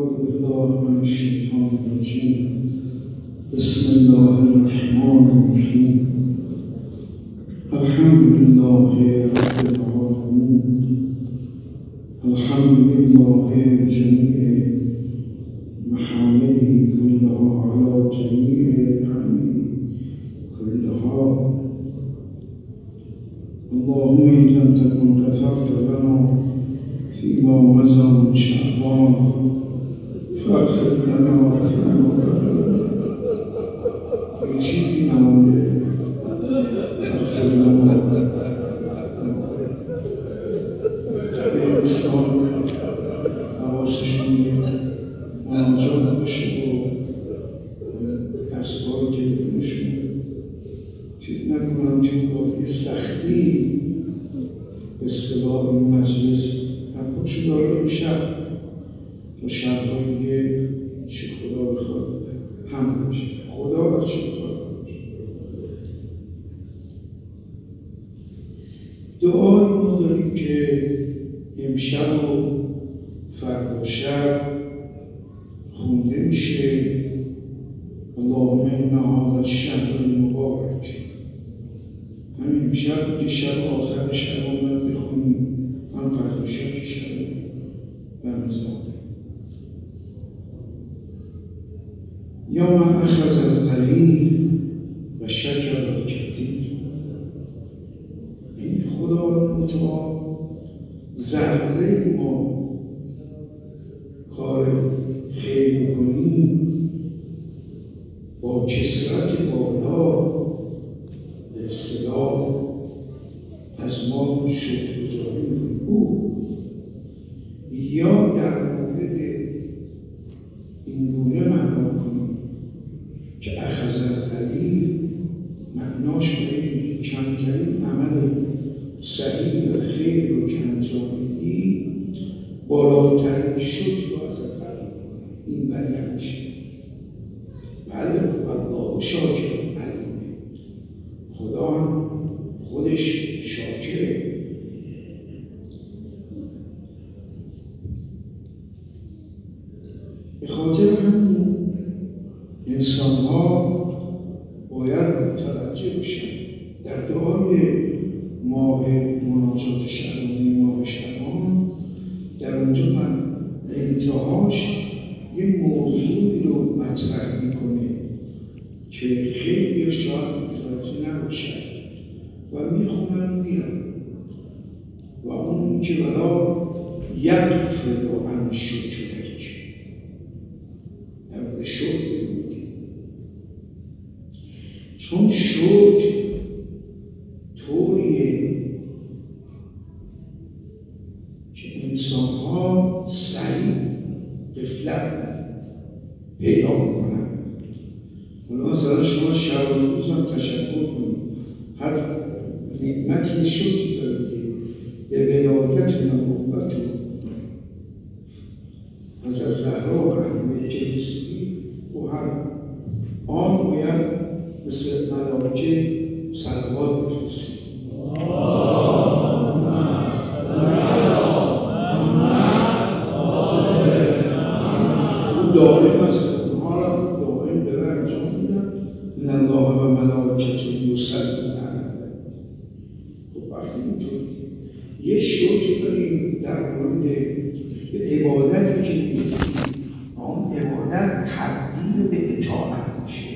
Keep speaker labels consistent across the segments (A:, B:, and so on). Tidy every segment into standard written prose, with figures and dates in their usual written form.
A: أعوذ بالله من الشيطان الرجيم. بسم الله الرحمن الرحيم. الحمد لله رب العالمين. الحمد لله جميع محامده كلها على جميع نعمه كلها. اللهم إن لم تكن غفرت لنا فيما مضى من شعبان فاغفر لنا یه چیزی نمانده، اغفر لنا. به دوستان حواسشون مناجات باشه و دستگاه تلفنشون چیز نکنم که با یه سختی به اصطلاح این مجلس نکنشو داره این شب تا شب‌های دیگه چه خدا بخواد همه باشه، خدا و چه بخواد باشه. دعای ما داریم که امشب و فردا شب خونده میشه. اللهم ان هذا الشهر المبارک. همین امشب که شب آخر شب آمد بخونیم، من فردا شب که شب رمضان. یا من اخذ القلیل و شکر الکثیر. این خدا متعال ذره ما کار خیر میکنیم با کثرت بالا به اصطلاح از ما شکرگزاری میکنیم او، یا در مورد این گونه معنا کنیم که اخذ القلیل معناش برای کمترین عمل صحیح و خیر رو که انجام میدی بالاترین شکر رو ازت قبول کنه. این بیان میشه. بله الله شاکر علیمه. خدا خودش شاکره. به خاطر همین انسان ها باید متوجه بشن در دعای ماه مناجات شعبانی، ماه شعبان، در اونجا من انتهاش یه موضوعی رو مطرح میکنه که خیلی شاید متوجه نباشد و میخونن میرن و اون که ولا یغفر عن شکرک. در به شکر بگوید، چون شکر طوریه که انسان‌ها سریع غفلت پیدا میکنن. حالا مثلا شما شب و روز هم تشکر کنید، هر نعمتی شکر دارید به ولایت و نبوت حضرت زهرا و اهل بیت رسیدی و هر آن باید مثل ملائکه صلوات بفرستید. او دائم است، اونها را دائم داره انجام میدن. ان الله و ملائکته یصلون علی النبی. خب وقتی اینطوری یه شکر داریم در مورد عبادتی که می‌رسیم، اون عبادت تبدیل به اطاعت میشه.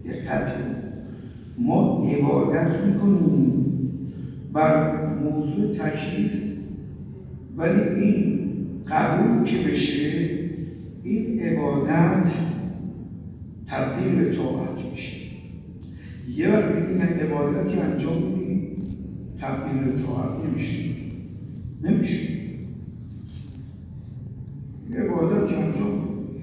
A: ما عبادت میکنیم بر موضوع تکلیف، ولی این قبول که بشه این عبادت تبدیل به اطاعت میشه. یه وقت این عبادتی انجام میدیم تبدیل به اطاعت نمیشه. عبادت انجام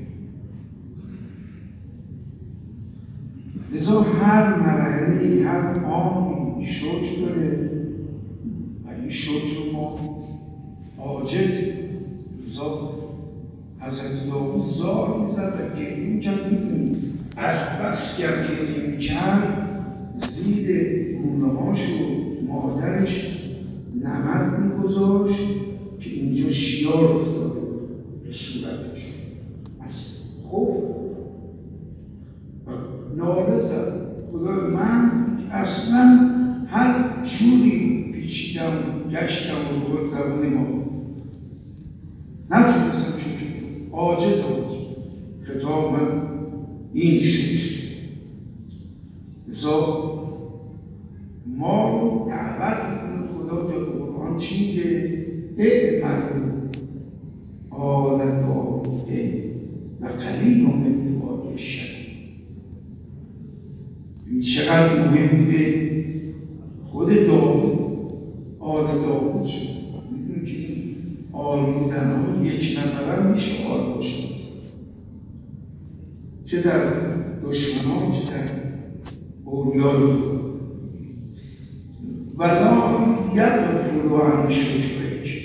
A: لذا هر مرحله، هر آنی شکر داره و این شکر ما عاجزی. لذا حضرت داوود زار میزد و گریه میکرد. میدونید از بس گریه میکرد زیر گونه‌هاش و مادرش نمد میگذاشت که اینجا شیار افتاده به صورتش. از خوف ناله زد. خدا من اصلا هر جوری پیچیدم گشتم و رو زبون ما نتونستم شکر عاجز بود. خطاب من این شد. لذا ما رو دعوت میکنه خدا در قرآن چی میگه؟ اعملوا آل داود و قلیل من عبادی الشکور. این چقدر مهم بوده خود داود آل داود شد. میدونی که این آل بودن ها یک نفر هم میشه آل باشه، چه در دشمنان چه در اولیای خدا. ولا یغفل عن شکرک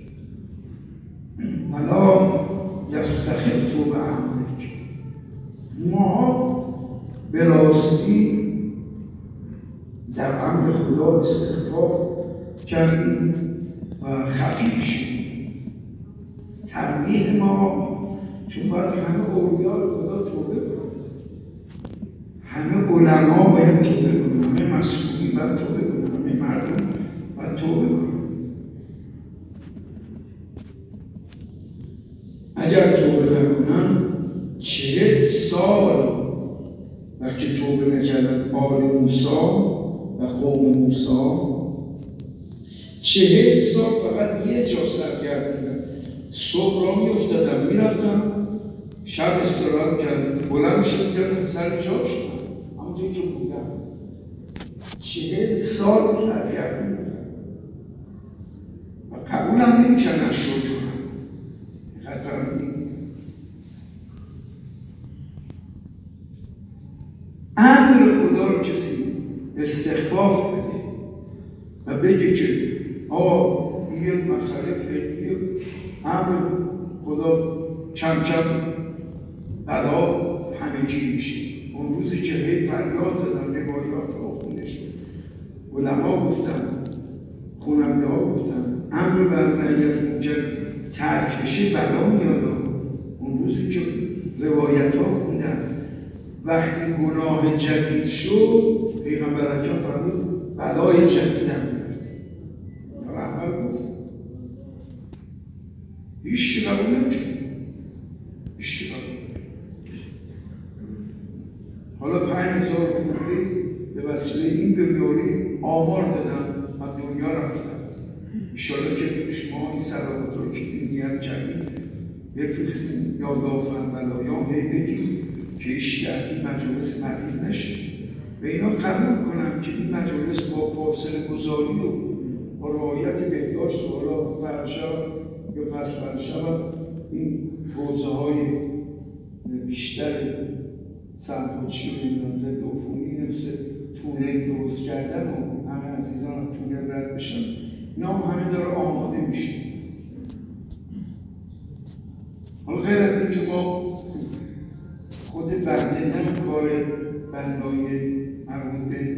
A: ولا یستخف بامرک. ما به راستی در امر خدا استغفار کردیم و خفیف شدیم. تنبیه ما چون باید همه اولیای خدا توبه کنن، همه علما باید توبه کنن، همه مسئولین باید توبه کنن، همه مردم باید توبه کنن. اگر توبه نکنن 40 سال وقتی توبه نکردن آل موسی و قوم موسی 40 سال فقط یه جا سرگردوندن. صبح را می افتادن میرفتن، شب استراحت کردن، بلند شدن سر جا شدن همونجایی که بودن. 40 سال سرگردوندن و قبول هم نمی‌کردن شکر امر خدا رو کسی استخفاف بده و بگه که یه مسئله فعلی امر خدا کم کم بلا همگی میشه. اون روزی که هی فریاد زدن روایات ها خونده شد، علما گفتن، خواننده ها گفتن امر برنگه از اونجا ترک بشه بلا میاد. اون روزی که روایت ها خوندن وقتی گناه جدید شد پیغمبر اکرم فرمود بلای جدید هم میاد. اول گفت هیچ که قبول نمی‌کنه، هیچ که قبول. حالا 5000 خورده به وسیله این بیماری آمار دادن و دنیا رفتن. انشاءالله که شما این صلوات رو که نیت کردید بفرستیم یا دافن بلایا هی بگیم که ایشی از این مجالس مریض نشه و اینا قبول کنم که این مجالس با فاصله گذاری و با رعایت بهداشت و حالا فرشا یا پس فرشا این حوزه های بیشتر سمپوچی و ضد عفونی مثل تونل درست کردن و همه عزیزان تونل رد بشن، اینا همه داره آماده میشه. حالا غیر از این که ما خود بنده هم کار بندای مربوط به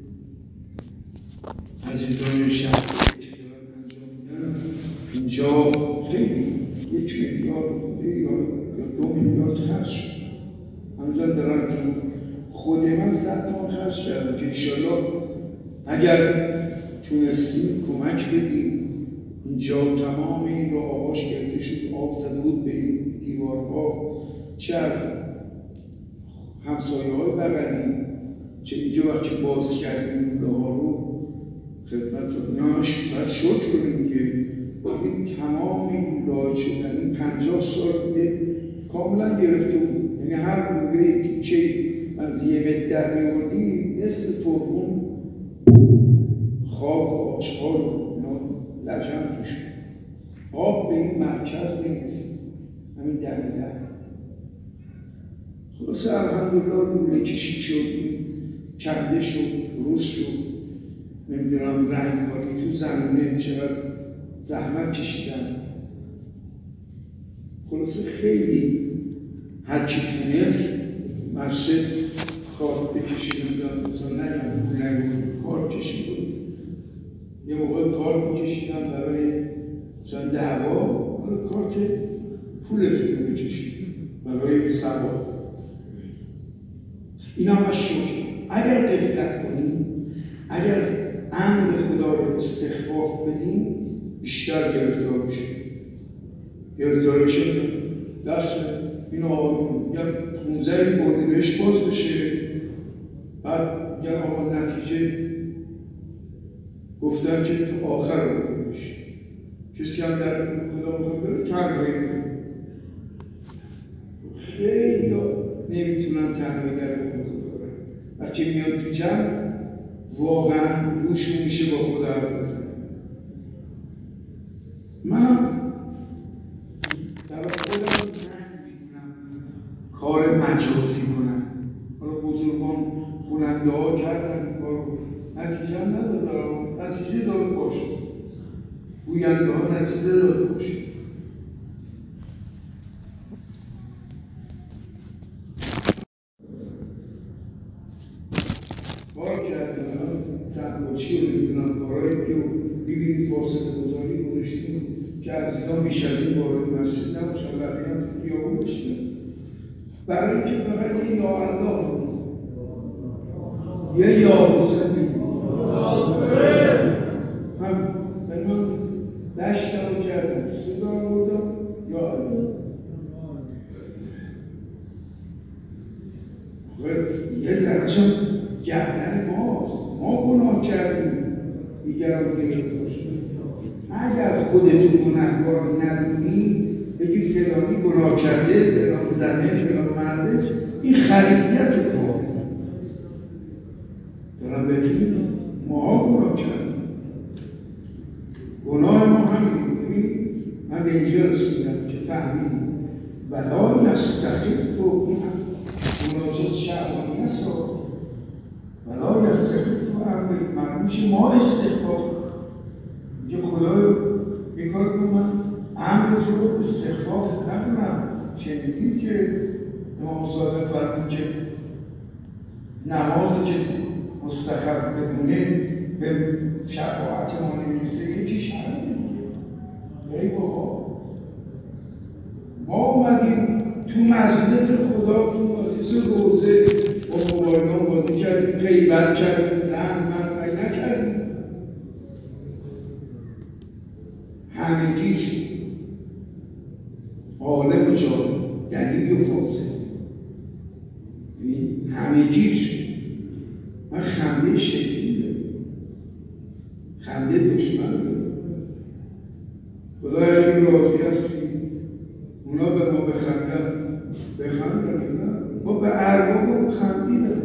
A: عزیزان شهر که دارن انجام میدن اینجا خیلی 1 میلیارد یا 2 میلیارد خرج شد. همزن دارم که خود من 100 تومان خرج کردم که انشالله اگر تونستیم کمک بدیم. اینجا تمام این رو آقاش گرفته شد، آب زده بود به این دیوارها، چه از همسایه های بغلی، چه اینجا وقتی باز کردیم لوله ها رو خدمت دنیاش باید شکر کنیم که این تمام این لوله شدن این 50 سال بوده کاملا گرفته بود. یعنی هر لوله تیکه از یه متر در میوردی نصف فرمون خواب و آشغال و لجن توش آب به این مرکز نمیرسه. همین دقیقه خلاصه الحمدلله لوله کشی شد، کنده شد، درست شد. نمیدونم رنگ‌هایی تو زمینه چقدر زحمت کشیدن. خلاصه خیلی هر کی تونست مسجد کار بکشید میداد، مثلا نگم کار کشید بود. یه موقع کار میکشیدن برای مثلا دعوا، حالا کارت پولتون رو بکشید برای سبا. این همه شکر. اگر غفلت کنیم، اگر امر خدا رو استخفاف بدیم، بیشتر گرفتار میشیم. گرفتارشون دست این آقایون یا 15 بردی بهش باز بشه، بعد یا آقا نتیجه گفتن که تو آخر رو بشه. کسی هم در خدا میخواد بره تنهایی کنه. خیلی نمیتونن تنهایی در خدا برن. وقتی میان تو جمع واقعا روشون میشه با خدا حرف بزنن. من در خودم میدونم کار مجازی کنم. حالا بزرگان خوننده ها کردن این کار رو، نتیجه هم ندادن، نتیجه داد باشه. گوینده ها نتیجه داد باشه. کار کردن سنباچی رو میدونم، کارهایی رو ببینید فاصله گذاری گذاشتیم که عزیزان بیش از این وارد مسجد نباشن، بقیه هم تو خیابون بشینن، برای اینکه فقط یه یا الله یه یا حسین هم به من دشتم کردم، صدا رو بودم یا الله. یه ذرهشم گردن ماست، ما گناه کردیم دیگران گرفت باشیم. اگر خودتون گناهکار ندونی بگی فلانی گناه کرده، فلان زنه، فلان مرده، این خریدیت ما دارم بهتون ما گناه کردیم. گناه ما همین. من به اینجا رسیدم که فهمیدیم ولا یستخف و مناجات شعبانی هست ولا یستخف و امر میشه ما استخفاف که خدایا این کار کنم، من امرت رو استخفاف نکنم. شنیدید که امام صادق فرمود که نماز کسی مستخف بدونه به شفاعت ما نمیرسه، یکی شرط ای بابا ما اومدیم تو مجلس خدا، تو مجلس روزه با موبایلان بازی کردیم، غیبت کردیم، زن من نکردیم، همگیش عالم و جاهل، دلیل و فاسد، همگیش. من خنده شکلی دارم، خنده دشمن دارم. خدای اگه راضی هستی اونا به ما بخندن، ما به ارباب خندیدن.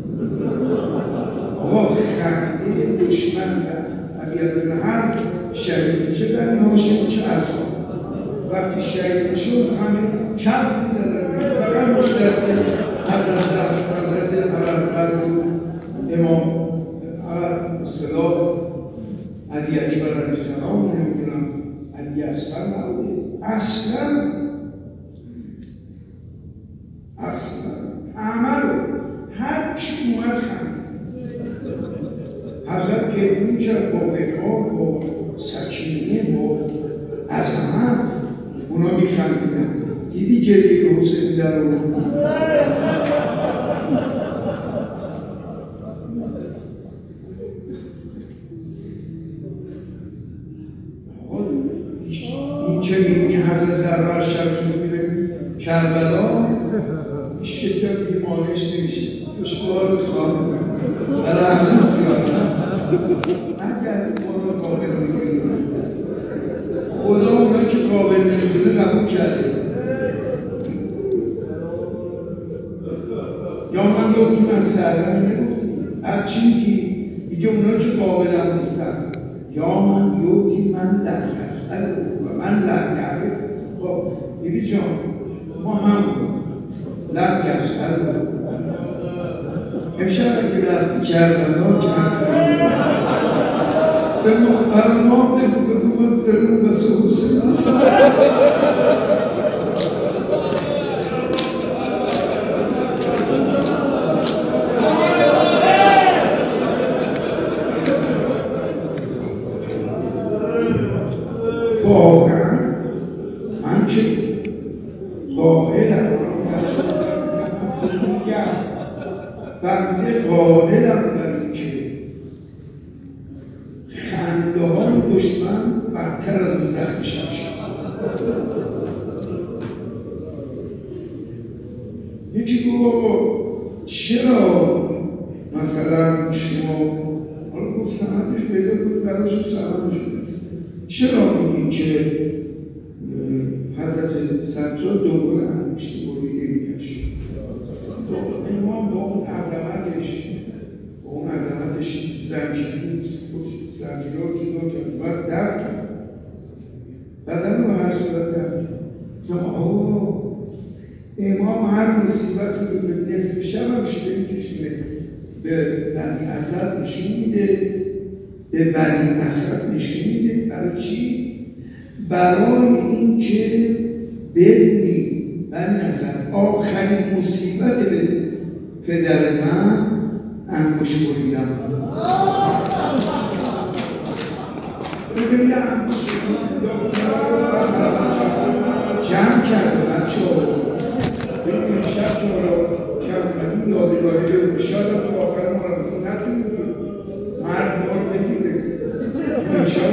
A: آقا خنده دشمن اگر هر شهید میشه در ناشه میشه اصلا وقتی شهید میشون همه کف میزنن، فقط باید دست حضرت ابوالفضل امام اصطلاح علی اکبر علیه السلام رو نمیدونم علی اصغر نبوده، اصلا همه رو هر چی اومد خنده. حضرت گریه میکرد با وقار، با سکینه، با عظمت، اونا میخندیدن. دیدی گریه حسین در رو این که میبینی حضرت زهرا شبشون میره کربلا، هیچ کسی هم بیمارش نمیشه، اشبارت خواهد رحمت بیارم. اگر ما رو قابل میگیریم خدا اونا که قابل میگیره قبول کرده. یا من یکی من سردن نگفتیم هرچی میگه اونا که قابل هم نیستن. یا من یکی من لکسل و من لکسل. خب بیبی جان ما هم لکسل امشب اگه رفتی کربلا که به ما بگو درون بسه حسین واقعا من چه قائلم میگم بنده قائلم بر اینکه خنده های دشمن بدتر از دوزخ میشن. یکی گفت بابا چرا مثلا شما حالا گفت سندش پیدا کنید براش سندش چرا میگید که حضرت سجاد دنبال انگشت بریده میگشت؟ امام با اون عظمتش زنجیرها رو جدا کرد باید دفع کرد بدن رو هر صورت دفع کرد. امام هر مصیبت رو به نصف شب هم شده میکشونه به بنی اسد نشون میده، به بنی اسد نشون میده. برای چی؟ برای این که بدونی بنی اسد آخرین مصیبت به پدر من انگشت بریدن. ببینید انگشت جمع کرده بچه ها ببینید شب که ما را که یادگاری ببینید شاید هم تو آخر ما را بزن نتونید مرد ما رو بگیره من شب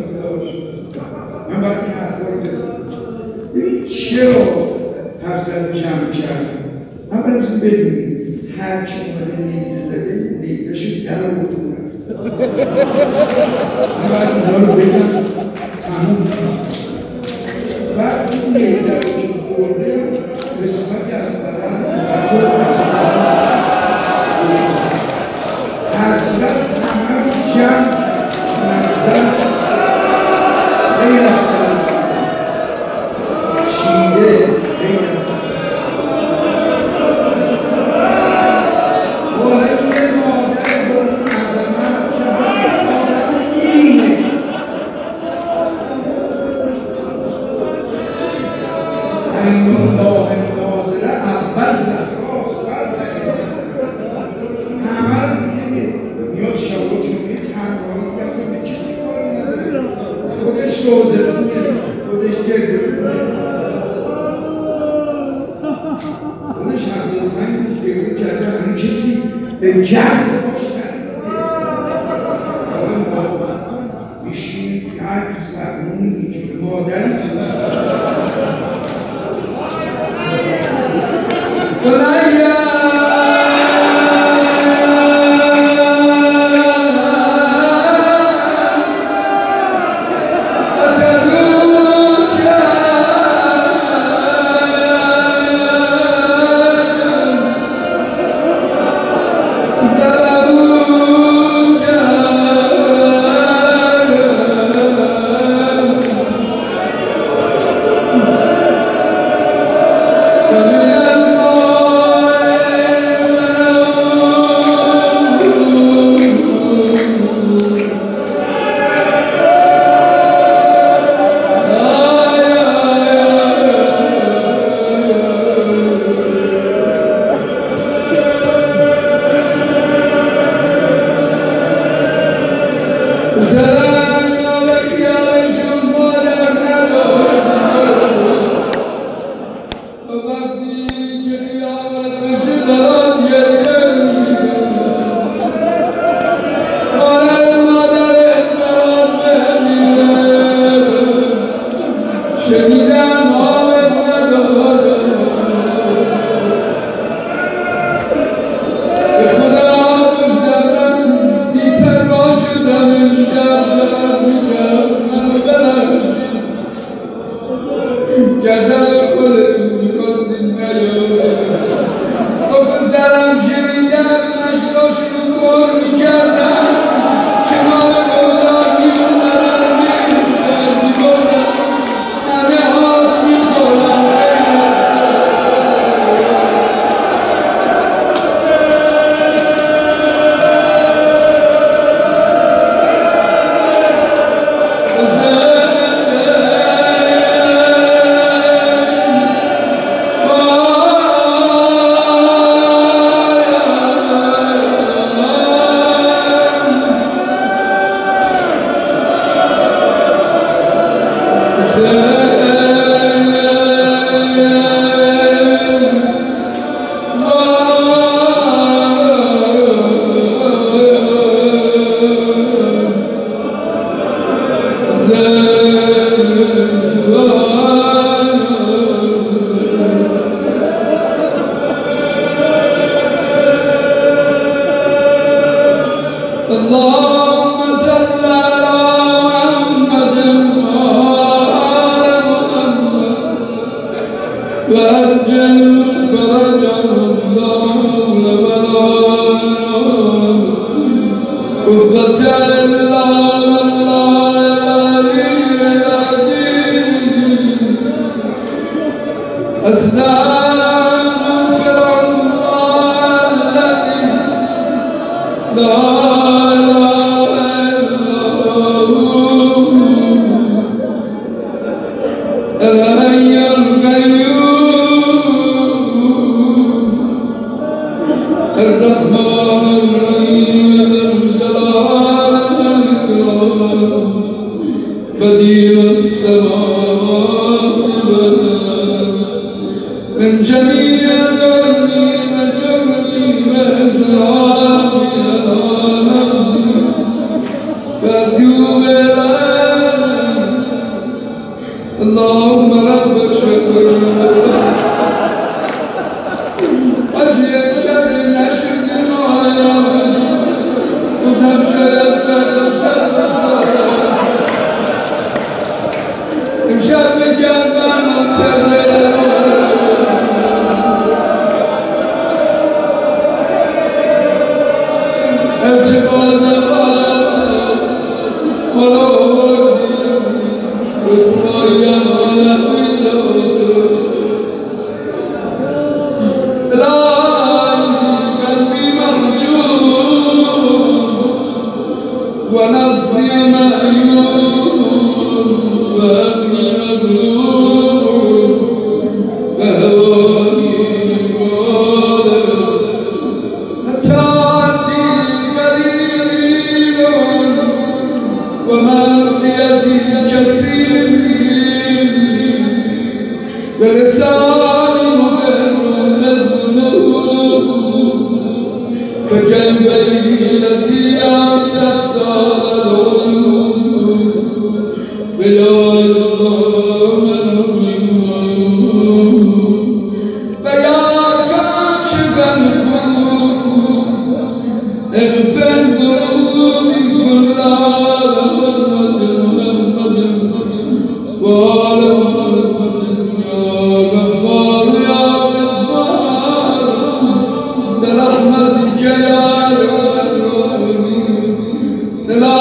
A: من باید این حرفا رو بزنم. ببینید چرا هفته رو جمع کرده؟ اول از این بدونید هر که اومده نیزه زده نیزه‌شو در آورده رفت. من باید اینا رو بگم تموم بعد این نیزه رو که برده قسمتی از بدن حضرت همه رو جمع نزد غیر از چیده غیر از به جرد باش نرسیده میشید یک زبونی اینجور مادری تو عجل فرجه الله ولا قوة إلا بالله العلي العظيم أستغفر الله الذي لا إله إلا هو الحي القيوم الرحمن الرحيم ذو الجلال والإكرام بديع السماوات والأرض من جميع ذرني وجرني وإزراري على نفسي فأتوب إليك اللهم رب شكر أجيب شر نشد معايا وتبشر الفرد شر امشب بجنبان وتغير الجبال جبال ولو وردي وصايا على قلبي محجوب ونفسي مأيوب وأبني مغلوب وهواني غالب طاعتي قليل ومعصيتي كثير ولساني مبر للذنوب فكيف التي أرسلت العيوب بلا الله من فيا كاشف الكروب اغفر ذنوبي كلها محمد وآل محمد يا غفار يا غفار برحمتك يا الراحمين لا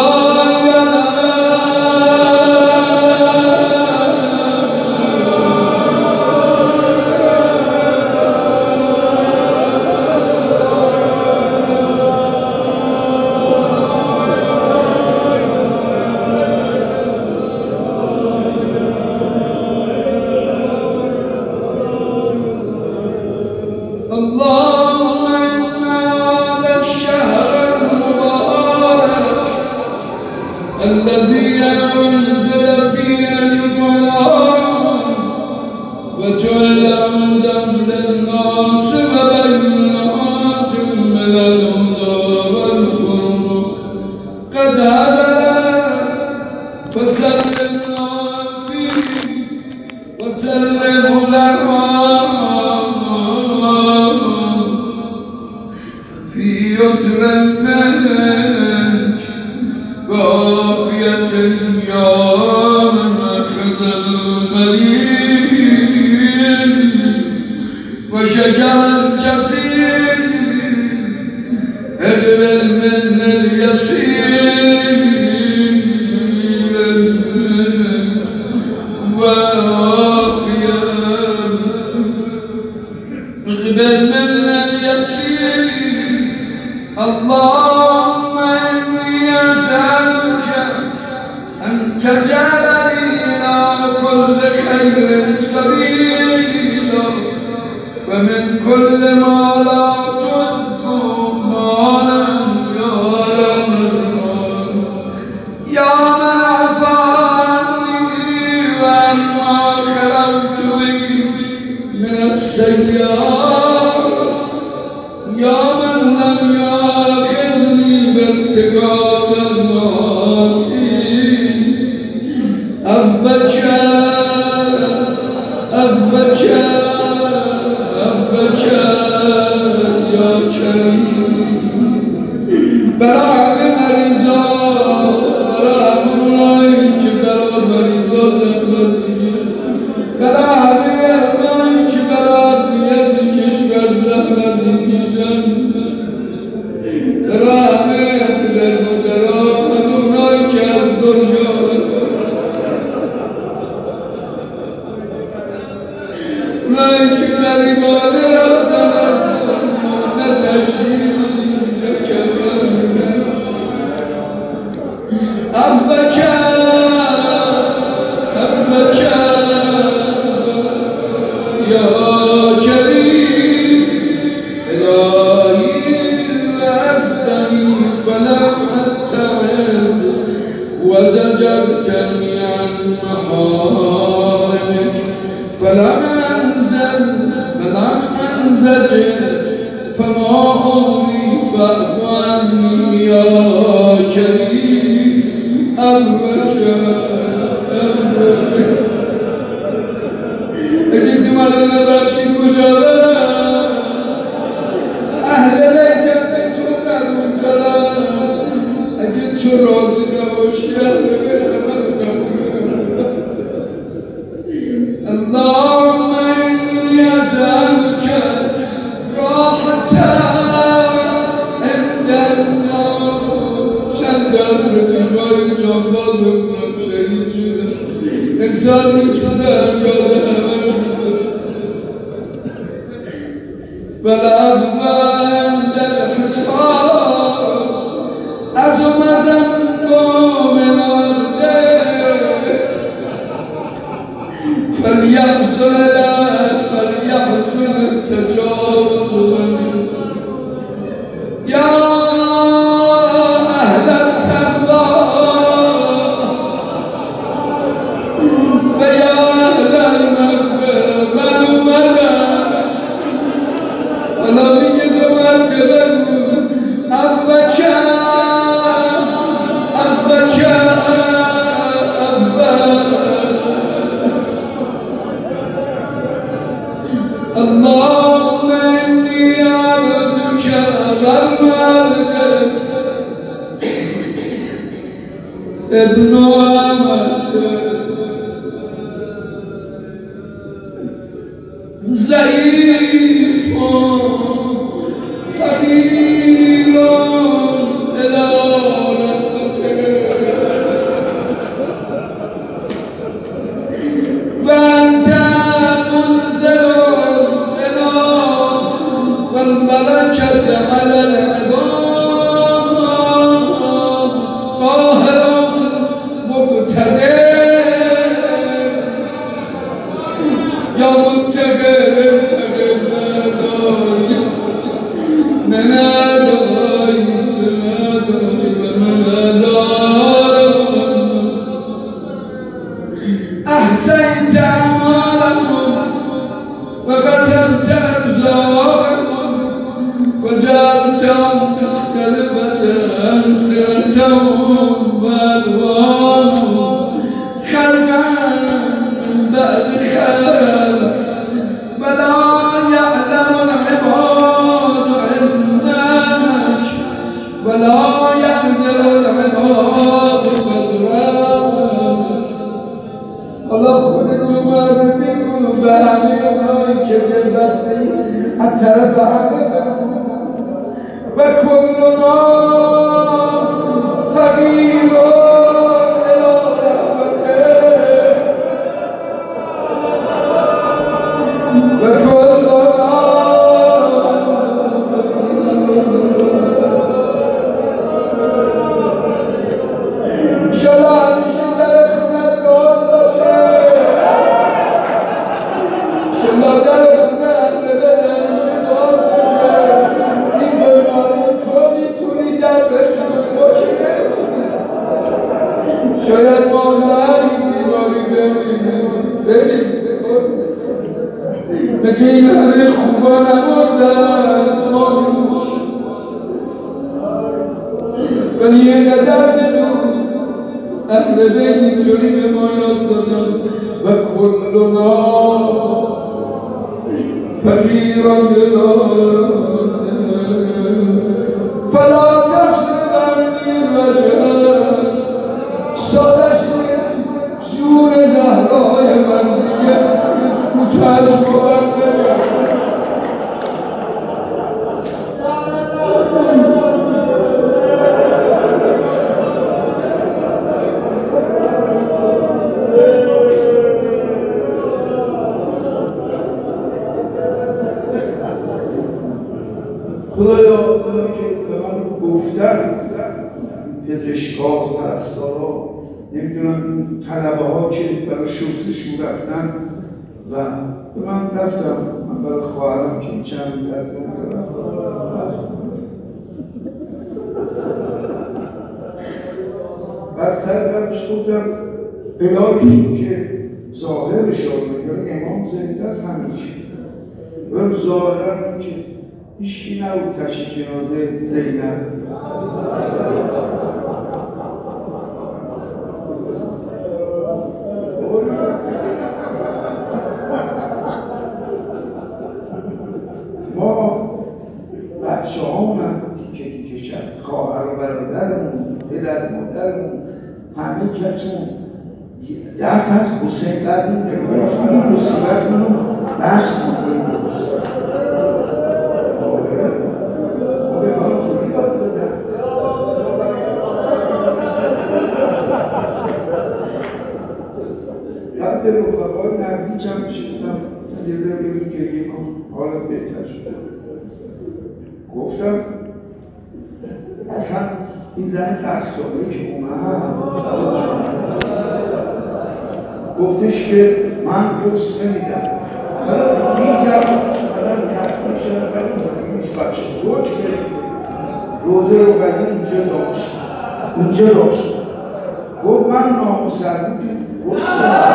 A: اللهم إن هذا الشهر المبارك الذي أنزل فيه القرآن وجعل هدى للناس وبينات من الهدى والفرقان قد هزل فسلمنا فيه وسلم لنا في يسر منك وعافية يا من أخذ المليل وشجر الجسيم اقبل من اليسير وعافية اقبل من اليسير اللهم إني أسألك أن تجعلني إلى كل خير سبيلا ومن كل ما لا تطلب مالا يا من عفا عني وعما خلقت به من السيئات يا من لم يأخذني بارتكاب المعاصي أثبت يا كريم برای مریضا برای اونایی که برای مریضا زحمت می‌کشن برای اونایی که برای دیوانه رفتم نتشریف کردم یا کریم الهی رستنی فلم اتعظ وزجرتني عن محارمك فلم انزجر فما أغني فاعف عني يا كريم اجد من بخشی کجا برم اهل بیتم به تو قبول کنم اگه تو راضی نباشی اهل بیتم من قبول اللهم إني أسألك راحة عند الموت چند از رفیقای جانبازم کنم شهید شدم انسان نیستم یاد همه والعفو عند الحساب عزم ذنبه من عبده فليحصل التجاوز منه يا أهل التقوى ويا أهل المغفرة ولو يجد مرتبه أفبك اللهم إني عبدك ابن أمتك ضعيف فقير إلى رحمتك وأنت منزل والملكة على العباد قاهر مقتدر يا منتقم مناداي أحسنت أعمالهم وقسمت أرزاقهم وجعلتهم مختلفة ألسنتهم وألوانهم خلقا من بعد خلق ولا يعلم العباد علمك ولا يقدر العباد قدرك الله خودتو معرفی کن به همه اونایی که دل بسته از طرف همه و کلنا فقیر الی رحمتک و کلنا انشاءالله همیشه در خونت باز باشه انشاءالله در خونت همیشه باز باشه این بیماری تو میتونی در بشون ما که نمیتونی شاید ما نه این بیماری بریم بگه این همه خوبا نماردن ما میموش ولی یه قدر بدون اهل بیت اینطوری به ما یاد دادن و کلنا فقیر الی رحمتک فلا تشربنی وجهک سادش جون زهرای من دیگه متعلق باور نمیاد خدایا که به من گفتن پزشکا، پرستارا، نمیدونم این طلبه ها که برای شستشو رفتن و به من رفتم، من برای خواهرم که چند دردم بعد سر برش گفتم الهیشون که ظاهر شاید یا امام زنده از همه چی و ظاهرم که هیچکی نبود تشریف جنازه زینب ما بچه هامون تیکه تیکه شد خواهر و برادرمون پدر مادرمون همه کسمون دست از حسین بردیم این مصیبتمون رو بخش میکنیم ما به ما توری داد دادن بعد به رفقای نزدیکم نشستم یه ذره بگیم گریه کن حالت بهتر شد گفتم اصلا این زن فستاقی که اومد گفتش که من دوست نمیدم میگم الان تصمیم شدم ولی نیست بچه روش گرفته روزه رو بدی اینجا داشت گفت من ناموسرمون که دوست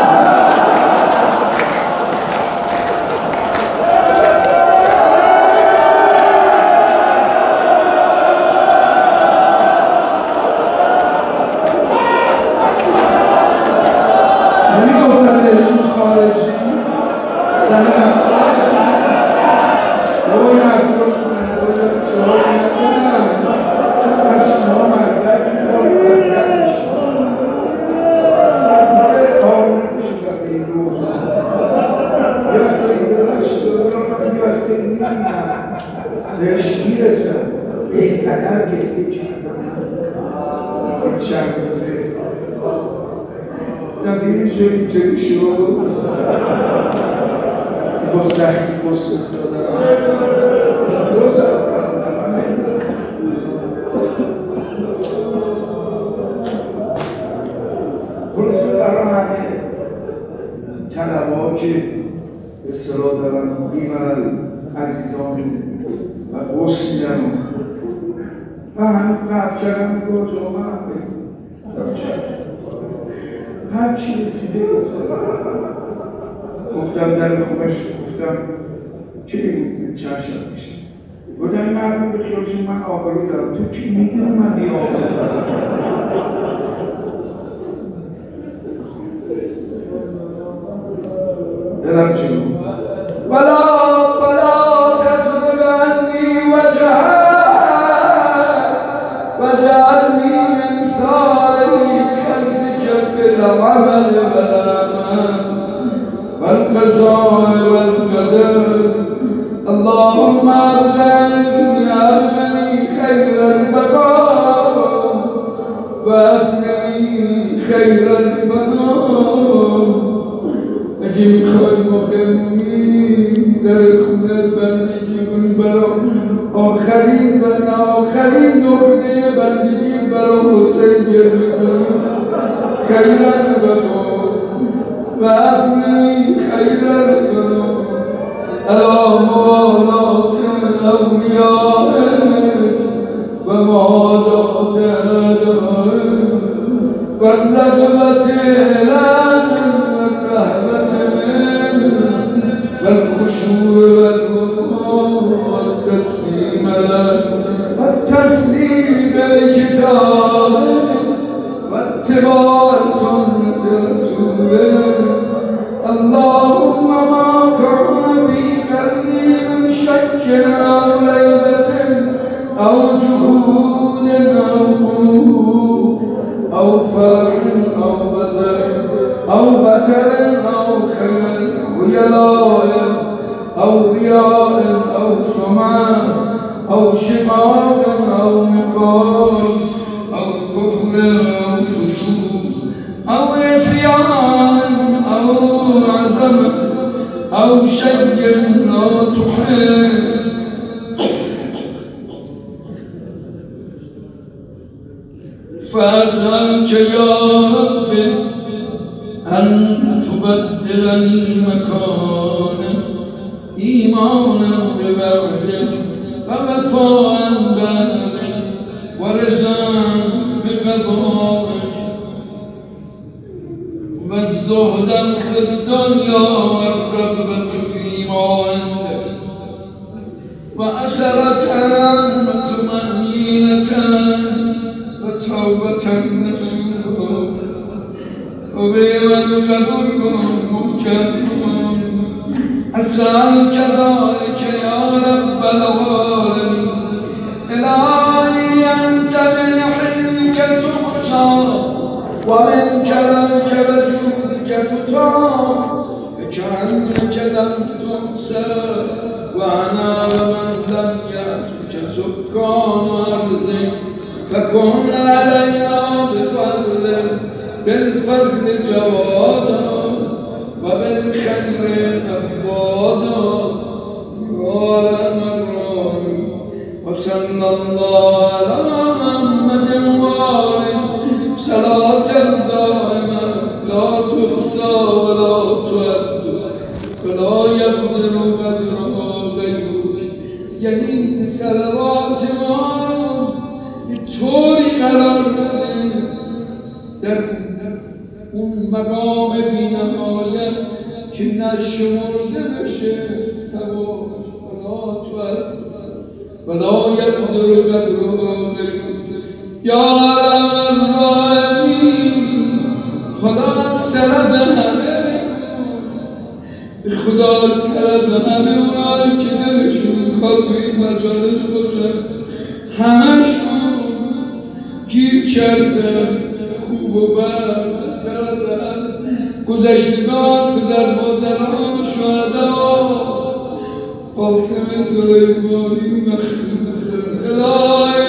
A: اینجوری شد با سختی پاسخ دادم خلاصه برای همه طلبه‌ها که به اصطلاح دارن میبرن عزیزان و غسل میدن و همین قبل کردم که جامعه هم بگیم هر چی رسیده گفتم در خوبش گفتم چه بود چند شب میشه گفتم این مردم به خیالشون من آبرو دارم تو چی میدونی من بی آبرو دارم جلو ولا تطلب عنی وجعلنی من صالحی في العمل والأعمال والقضاء والقدر اللهم أغنني خير البقاء وأثنني خير الفناء أجيب خير مخيمين در خودت بندگی کن برا آخرین نقطه بندگی برا حسین گرمی کن خير البقاء وأغنني خير الفناء على موالات أوليائك ومعاداة أعدائك والرغبة لك والرهبة منك والخشوع والوفاء والتسليم لك والتسليم لكتابك واتباع سنة رسوله اللهم ما كان في قلبي من شك أو ريبة أو جهود أو قنوط أو فرح أو بزر أو بتر أو خيلاء أو رياء أو سمعة أو شقاق أو نفاق أو كفر أو فسوق أو عصيان أو عزمة أو شيء لا تحب فأسألك يا رب أن تبدلني مكانا إيمانا بوعدك ووفاء بعدك ورزقا بقضائك والزهدا في الدنيا والرغبة فيما عندك وأسرة وطمأنينة وتوبة نصوحا وبيوانك بركم محكمون أسألك ذلك يا رب العالمين إلهي أنت من حلمك تحصى ومن كرمك وجودك تطاع فكأنك لم تحصى وأنا ومن لم يأسك سكان أرضك فكن علينا بفضلك بالفضل جوادا وبالخير أبوادا يا رحم الراحمين وصلى الله على محمد وآله صلاة دائمة لا تحصى ولا تعد ولا يقدر قدرها غيرك یعنی صلوات ما طوری قرار بده در اون مقام بی‌نهایت که نشمرده بشه ثوابش ولا يقدر قدرها غيرك یا رحم الراحمین خدا از طرف همه به خدا از طرف همه اونایی که دلشون میخواد تو این مجالس باشن همشون گیر کردن خوب و بد سردن گذشتگان پدر مادران شهدا قاسم سلیمانی مقصود الهی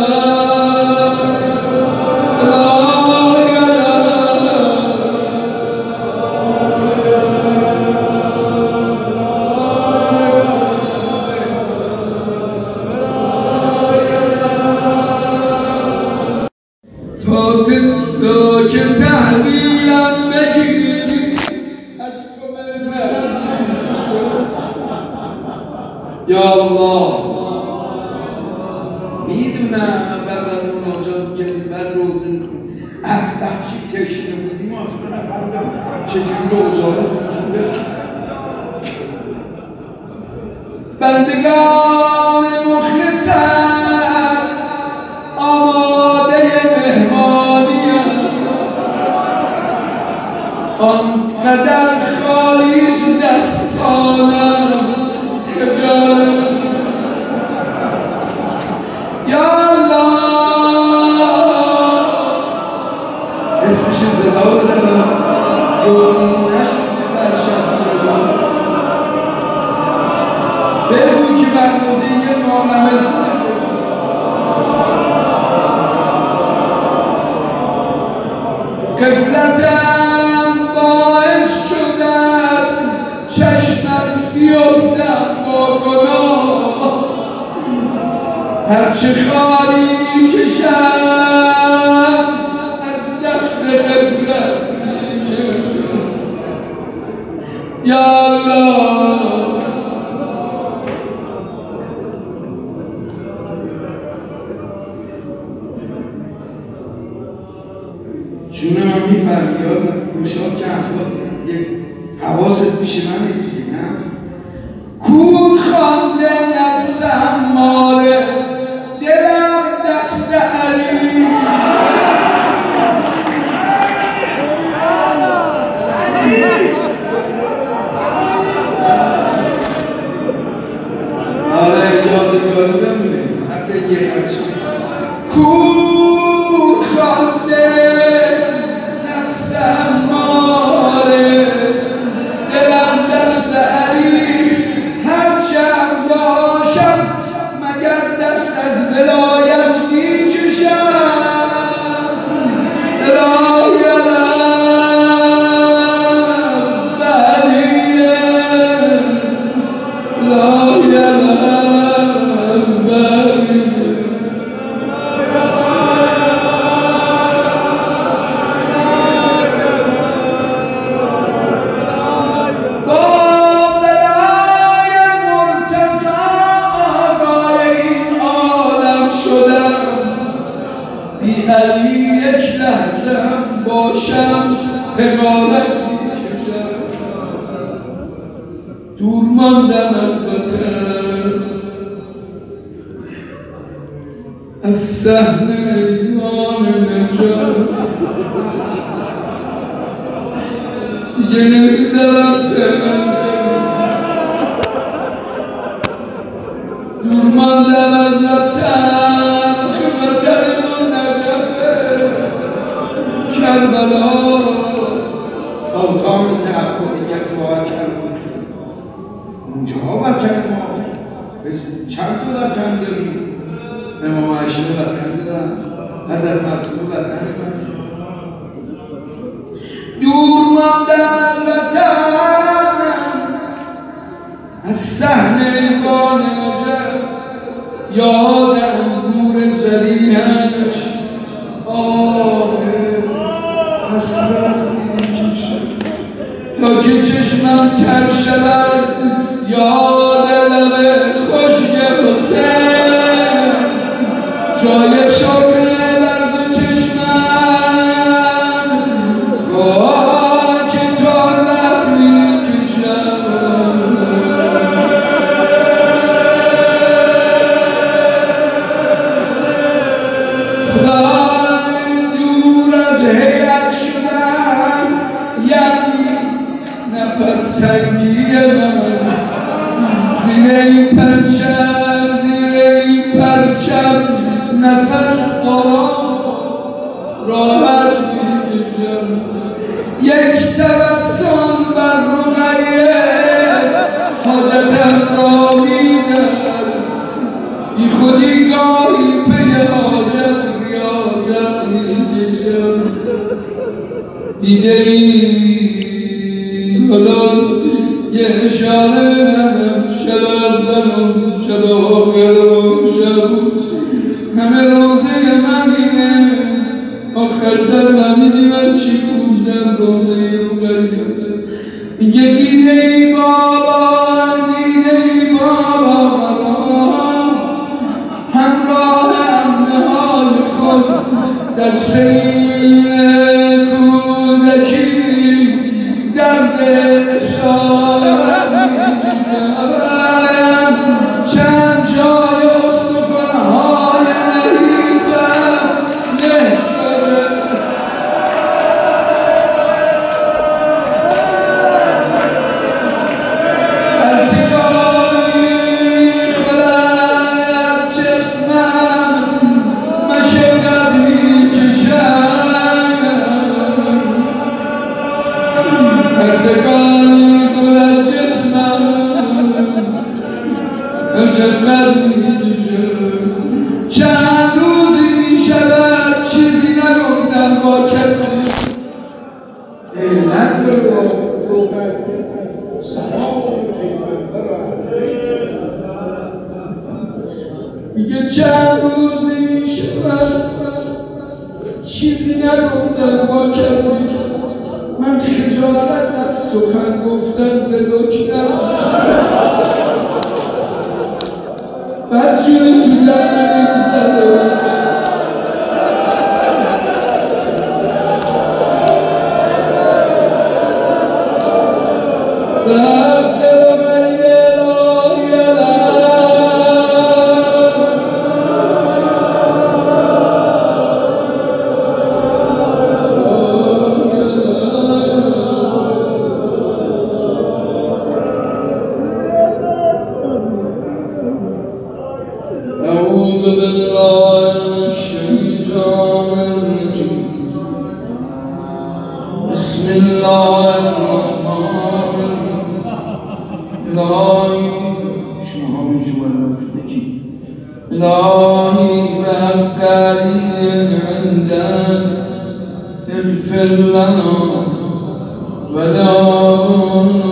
A: تا که تحویلم بگیری یا الله میدونم بر مناجات کردیم بر روزه میکنیم از بس که تشنه بودیم آفتا نفردم چجوری روزاره کنیم بندگان مخلصت آماده مهمانی آنقدر خالیز دستانم خجالت یا الله اسمش زدا بزنم جونش برشد بگو که برگوزه یه ماهمه قفلتم باعث شده چشمت بیفتم با گناه هرچه خالی میکشم از دست قفلت میکشم یا الله جون من میفرمی یا گوشاب که افراد یک حواست پیش من میگیری نه کور خوانده نفسم ماره دلم دست علی آره یادگاری بمونه اصلا یه خرچه کور خوانده علی یک لحظه هم باشم حمالت میکشم دور ماندم از وطن از صحن ایوان نجات دیگه نمیذارم فعلا دور ماندم از وطن که وطنمون نجفه کربلا آتان تعبدی که دعا کردم اونجاها وطن ماست چند تا وطن داریم امام عایشه وطن دارم حضرت معصوم وطن من دور ماندم از وطنم از صحن ایوان نجف یادم دور زریحش آه حسرت میکشم تا که چشمم تر شود یاد لب خشک حسین جای شوقه بر دو چشمم خاک تارت میکشم خدای دور از هیئت شدن یعنی نفس تنگی من زیر این پرچم نفس راحت میکشم یک تبسم بر رقیه حاجتم را میدم بی خودی گاهی پی حاجت ریاضت میکشم دیده ای حالا یه اشاره بدم شباب برم شباب گرم شب همه روزه من اینه آخر سر نمیدی من چی پوشتم روزه رو برگم میگه دیده ای بابا مرام همراه امنهال خود در سین کودکی درد اشارت میگم چند جای استخوان‌های نحیفم نه شده ارتکاری خلد جسمم مشقت میکشم ارتکاری خلد جسمم مشقت میکشم چند روزی میشود چیزی نگفتم با کسی علت رو سلام پیغمبر میگه چند روزی میشود چیزی نگفتم با کسی من خجالت از سخن گفتن به دکتر بدجوری تو دلم زده إلهي بأبكاري عندك اغفر لنا وداعنا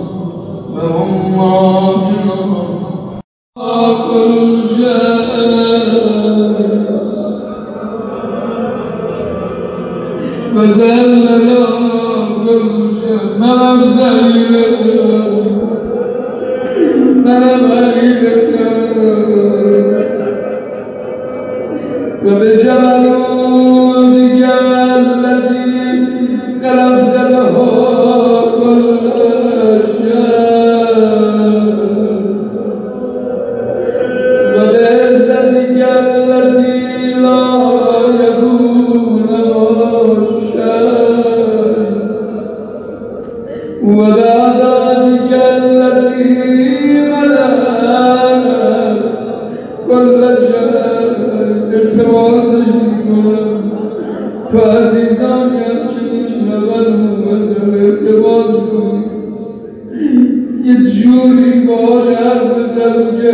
A: وأماتنا كل شيء وزلنا كل شيء مرم زينتنا مرم عينتنا وبجبروت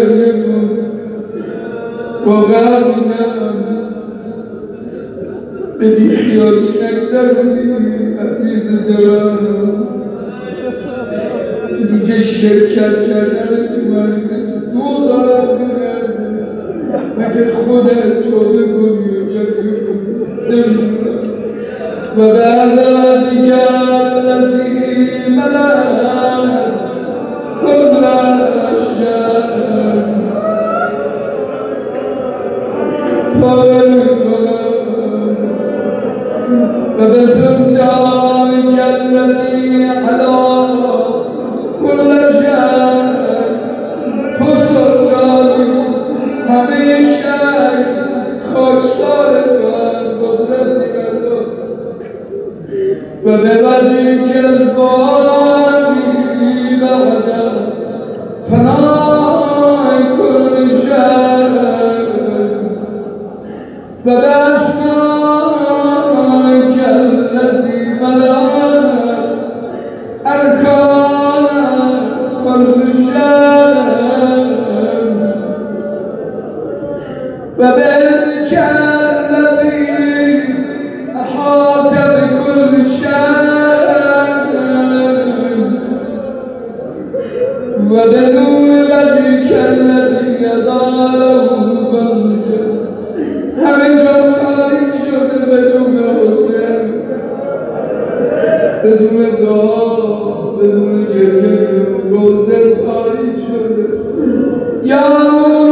A: گریه کن واقعا میگم به بیخیالی نگذرونی عزیز دلم دیگه شرکت کردن تو مجلس 2000 میگرده مگه خودت توبه کنی و گریه کنی نمیدونم و بعد دیگر الذی ملأ كل اشیاء توبه کنم و به سلطانک الذی علی كل شيء تو سلطانی همه شهر خاکسار تو قدرتی ندار و به وجه کلبانی بعد فنای کل شهر و به اسمای التي ملأت ارکان كل شيء وبالك الذي أحاط بكل شيء وبنور وجهك الذي أضاءه كل شيء همه جا تاریک شده بدون حسین بدون دعا بدون گریه روزه تاریک شده یا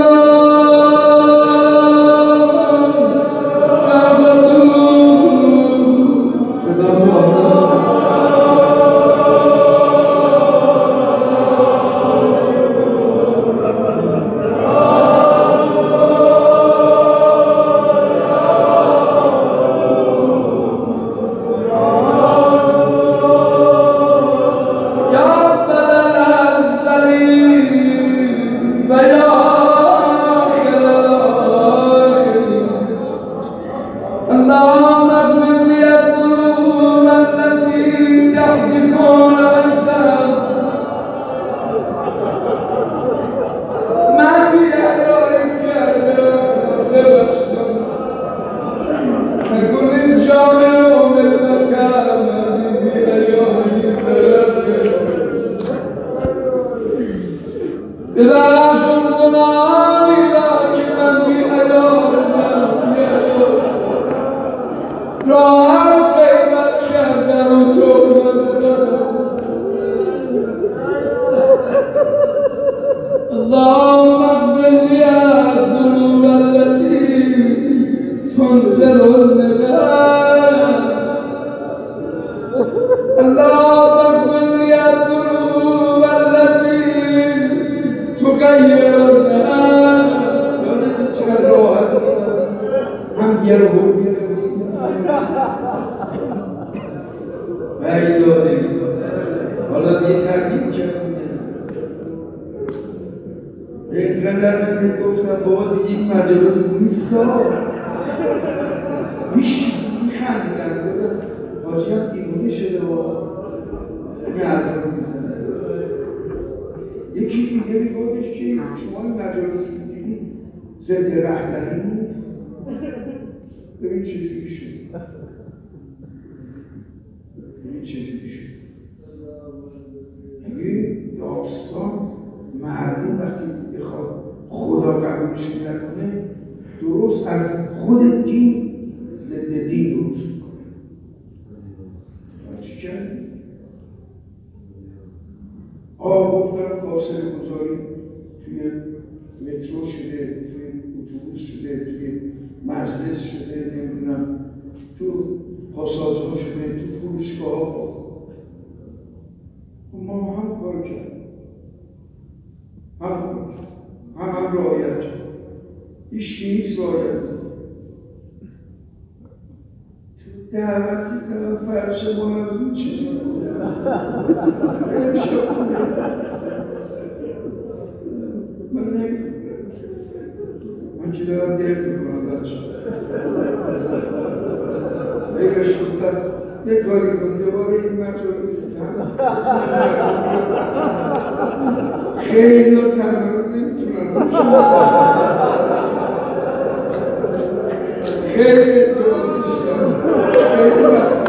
A: اللهم اغفر لي الذنوب التي تنزل النبات اللهم اغفر لي الذنوب التي تغير الناس چقدر راحت هم یه رو حالا یه ترکیب کردم اینقدر من گفتم بابا دیگه این مجالس نیست هیچ میخندیدن بودم حاجی هم دیوونه شده با این حرفا میزنه یکی دیگه میگفتش که شما این مجالس میدید ضد رهبری نیست ببین چجوری شد ببین چجوری شد این داستان مردم وقتی بخواد خدا قبولش نکنه درست از خود دین ضد دین درست میکنه چی کردی؟ گفتم فاصله گذاری توی مترو شده توی اتوبوس شده توی مجلس شده نمیدونم تو پاساژ ها شده تو فروشگاه ها ما هم کار کردیم هم رعایت کرد هیچ نیست رعایت تو دعوتی طرف فرش بانازون چیزی من که دارم درد میکنم بچه بگرش گفتم یه کاری کن دوباره این مجالس خیلی ها تنها نمیتونن خیلی اعتراضش کرد خیلی وقت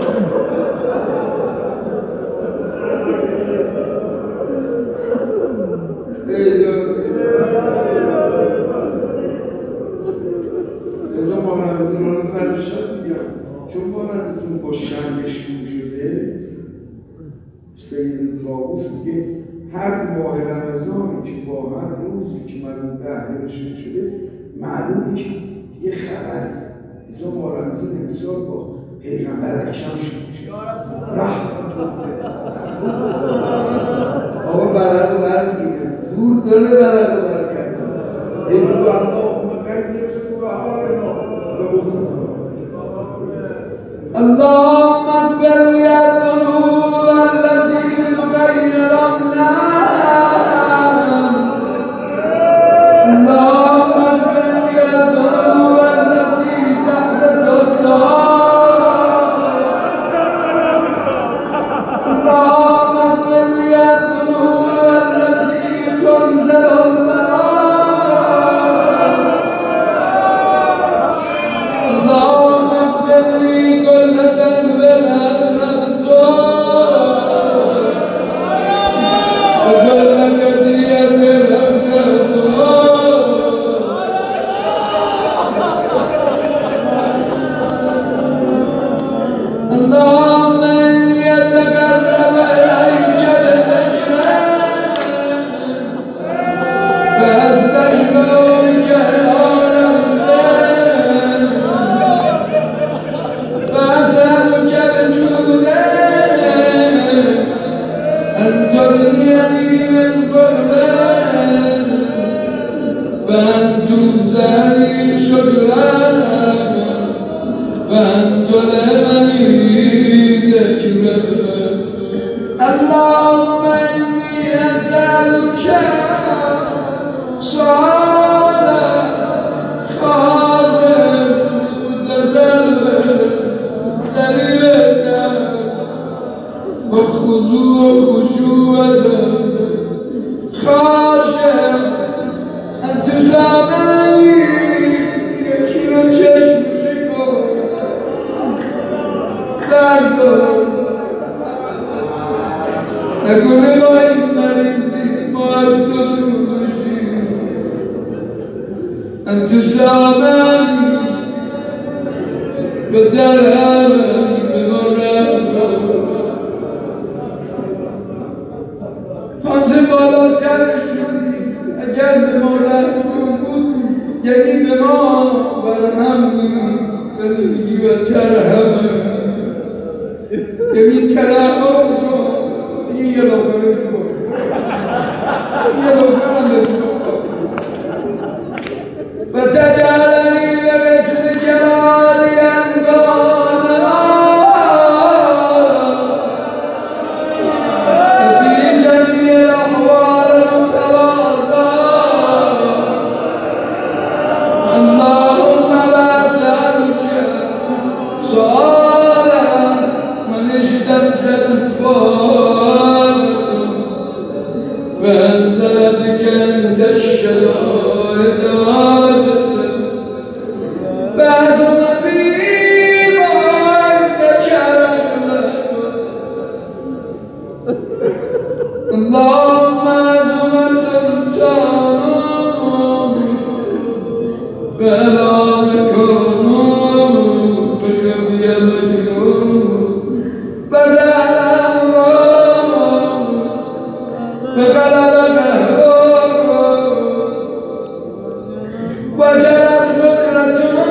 A: ازا ما رمزمان فرشت بگم چون ما رمزون با شنگ شروع شده سید طاووس میگه هر ماه رمضانی که با هر روزی که مربوط به اهل شروع شده معلومه که یه خبر ازا ما رمزون امسال با پیغمبر اکرم شروع شده رحمت آقا برق و برمیگیره زور داره برق و برکت یکی با اللهم غیر سبحانه به وسط اللهم اغفر لي الذنوب التي تغير اللهم اغفر لي الذنوب التي تحدث اللهم اغفر لي الذنوب التي تنزل اللهم اغفر لي كل ذنب أذنبته وكل خطيئة أذنبتها اللهم إني أتقرب إليك بالذكر فأستشفع بك إلى نفسي فأسألك بجودك أن تغنيني من قربك وأن تؤتاني شكرك وأن تلهمني ذكرك اللهم إني أسألك صلاة خاضع متذلل ذليلة وخضوع خشوع خاشع أن تسامحني يكيل چشمشکو دردو نکنه با این مریضی ما از تو دور بشیم أن تسامحني وترحمني بمرحمتك آنچه بالاتر شدی اگر به ما رحم بود یعنی به ما برهم بدونی و ترحم یعنی ترحم کن یه لوکره کن یه لوکره هم بکن و تجعلنی به مثل جلالی انگانا فی جمیع الاحوال متواضعا اللهم واسألك سؤالا من اشتد الفقر وانزل بك عند الشدائد بعزم فيما عندك اللهم عزم سلطانه فلا مكانه بخبي المجنون فزال امره فغلب مهره وجلت قدرته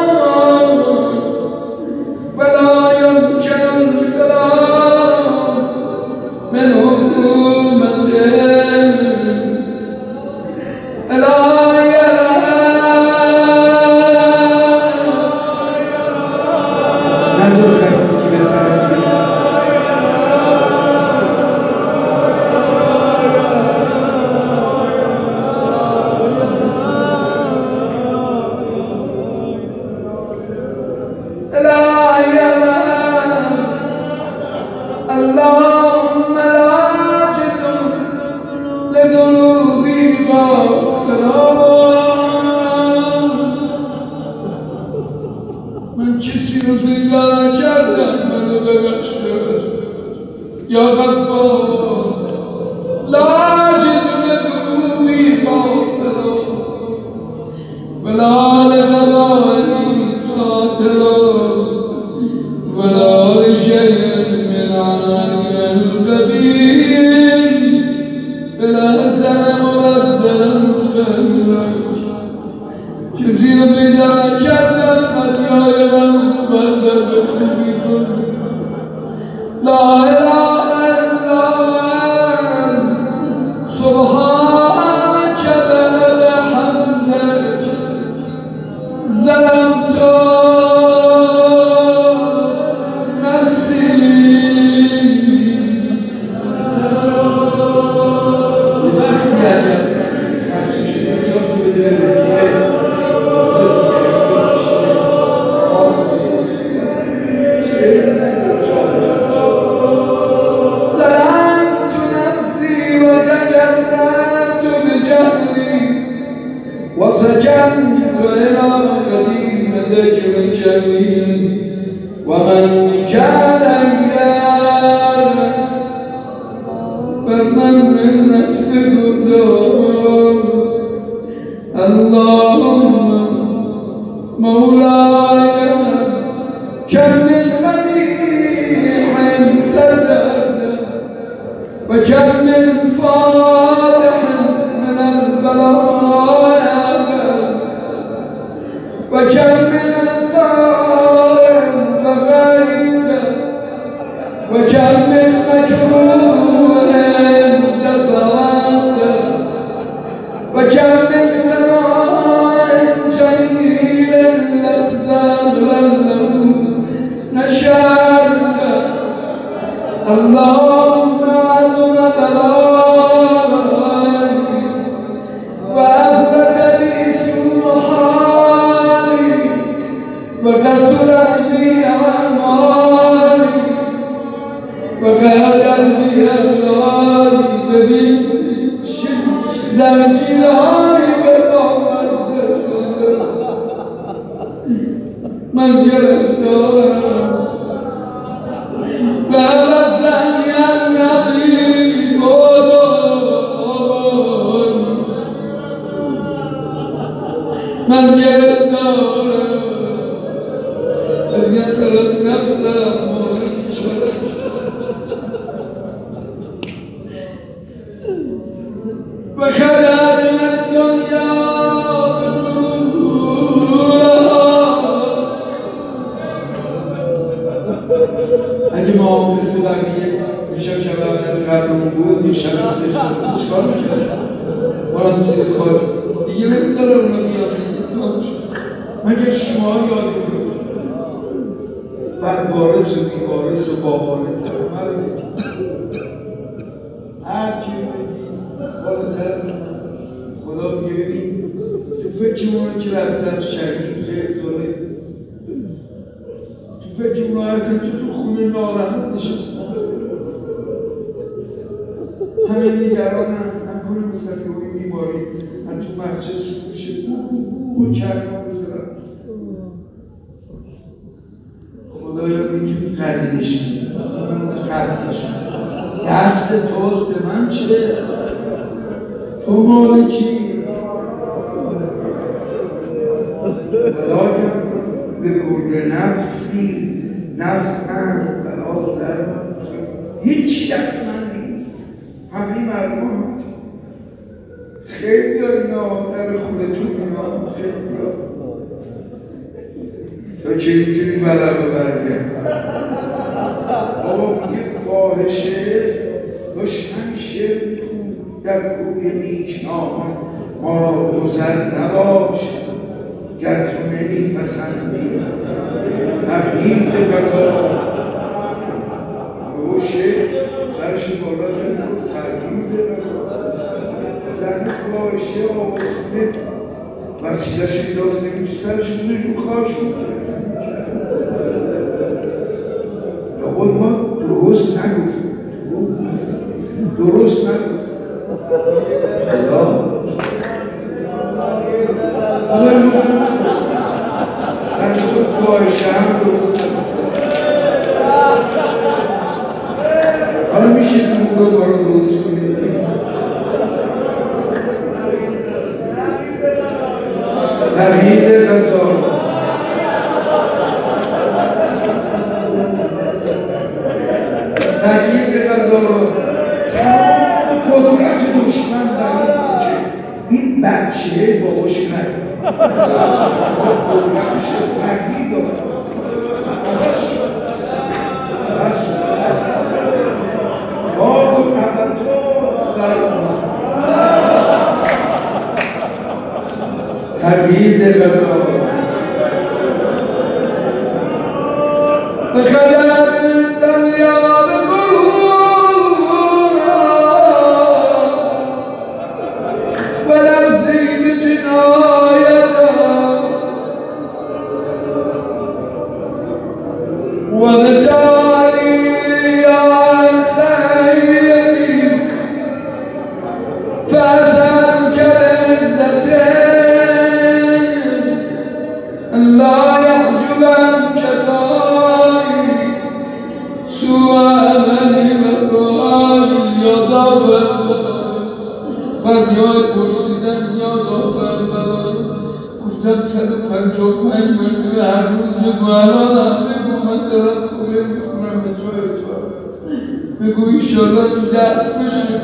A: ولا يمكن الفرار من حكومته الهي رو پیدا نکردم منو ببخش یا غفار لا أجد لذنوبي غافرا ولا لقضائي ساترا ولا لشيء من عملي القبيح بالأحسن مبدلا غيرك کسی رو پیدا نکردم بدیهای من بدل به خوبی کن لا اله الا انت سبحانك وبحمدك ظلمت نفسي وقتی اگر خسته شده جاتو بده وسجنت إلى قديم ذكر جميل ومن كان إيانا فمن من نفسه ذنوب اللهم مولاي كم من قبيح سدد وكم من فالح من البلايا وكم من الثار بغيت وكم من مجروح دفعت وكم من فناء جميل استغله نشرت اللهم عظم بلائي وأثبت لي سوء حالي وكسرت لي أعمالي وقالت لي أغلالي ببين زنجيري بطعم من گرفتارم برسنی النبی من گرفتارم از یه طرف نفسم مالک شدم و خدم الدنیا اگه ما مثل بقیه میشم شب اول قبرمون بود یه شب استشتون چکار میکرد؟ بارم تیره خواهد دیگه نمیذاره اونا بیاد مگر شما یادی بود بعد وارث و بیوارث و باوارث همه رو بگید هر کی بگید بالاتر خدا میگه ببین تو فکرمونه که رفتن شهید غیر دوله تو فکرمونه هستن که تو خونه نارحمت نشستن همه نگرانم نکنه مثل یومی بیماری من تو مسجد شروع شد و کلمه بزرم خدایا میتونی قدیدش کنی میتونی قطعش کنی دست توز به من چه؟ تو مالکی ولایم به کل نفسی نفعن بلا زر هیچ دست من نیست همه مردم خیلی اینا در خودتون اینا خیلی تو چه میتونی بلا ببرگه بابا میگه فاحشه داشت همیشه میتون در کوی نیکنامان ما را گذر نباش گر تو نمیپسندی نقیب بزا او شیخ سرش بالا جنب ترگیب بزا زن فاحشه آوازونه وسیلش انداز نمیشه سرش رو خواهشون لابد ما درست نگفت درست نگفت خدا در تو فاحشه شهر درست حالا میشه که موقع ما رو درست کنید تغییر غذا تغییر غذا قدرت دشمن در این بچه باباش نگید قدرتش رو تغییر داد باب توتر سر تغییر غذا بخلال الدنیا بگو ایشالا دفت بشه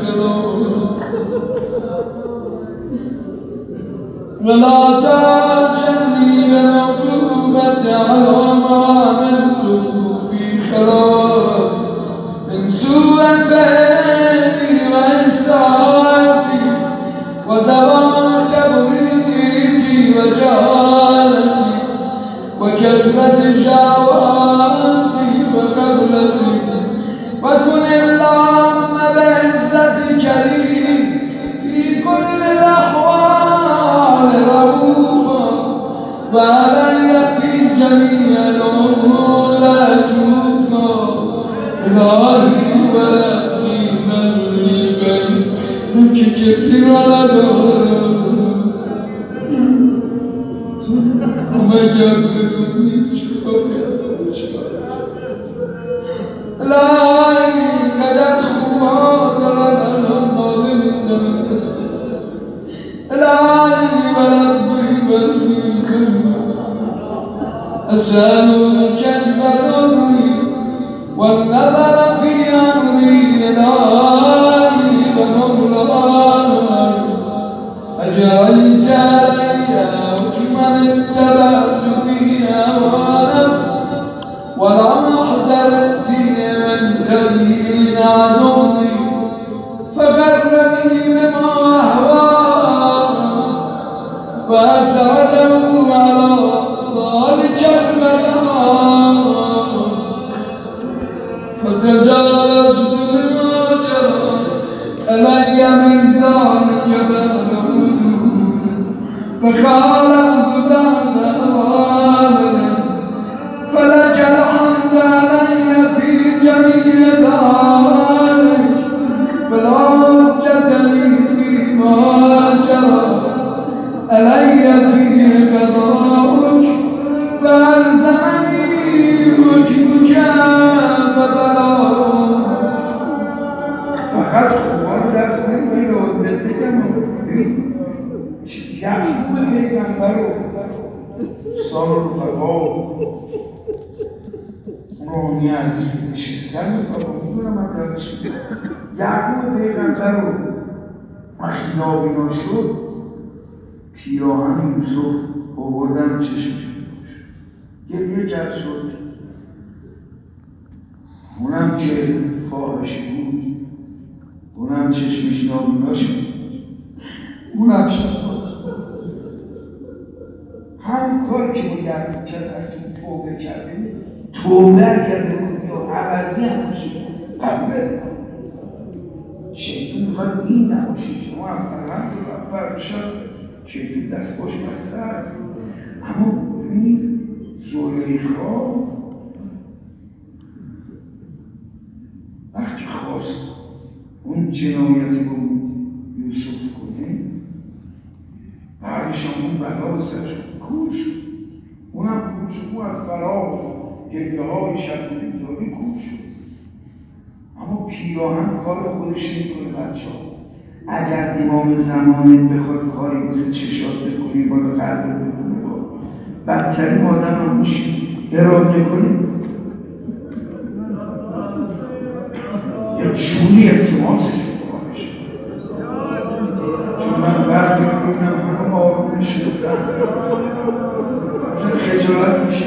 A: ولا تعجلني بالعقوبة على ما عملته في خلاف من سوء فهمي وإساءتي ودوام تبريتي وجهالتي وكثرة شهواتي وقبلتي وكن اللهم بعزتك لي في كل الأحوال رؤوفا وعلي في جميع الأمور أتوفا إلهي ولكني بلي بينك كثير لدارم كما جبلني لا قدر خواه دلن مال میزنه الهی وربی برمی اسألك البدني والنظر في أمري الهي ومولاي أجعلت علي حكما اتبعت به هوى نفسي ولم أحضرت فيه من تبين عدوي فغرني بما أهواه وأسعده على ذلك المدام فتجاوزت بما جرى علي من ذلك بعد حدود فخالفت بعد أوامر فلك الحمد علي في جميع ذلك فلا حجة لي فيما جرى علي فيه قضاؤك فألزمني حكمك فبلاغ فقط خوبان دست نمیگیره و بگم یعقوب پیغمبر رو سال رفقا روحانی عزیز نشستن رفقا میدونم من ردش یعقوب پیغمبر رو وقتی نابینا شد پیراهن یوسف آوردن چشمش گریه کرد شد اونم که فاحشی بود اونم چشمش نابینا شد اونم شد هم کار که باید کرد وقتی توبه کرده توبه کرده بود یا عوضی هم باشید قبله شیطون میخواد این نباشید شما هم فرق شد شیطون دست باش بسته است اما ببینید زلیخا وقتی خواست اون جنایتی رو یوسف کنه بعدش اون بلا به سرش کور شد اونم کور شد. او از فراغ گریه های شب بیداری کور شد. اما پیراهن کار خودش میکنه. بچه ها اگر امام زمانت بخواد کاری مثل چشات بکنی بالا قلبت بکنه بدترین آدم هم میشی. اراده کنی یه جوری التماسش رو کارش. چون من بعضی میبینم همه آروم نشستن مثلا خجالت میشه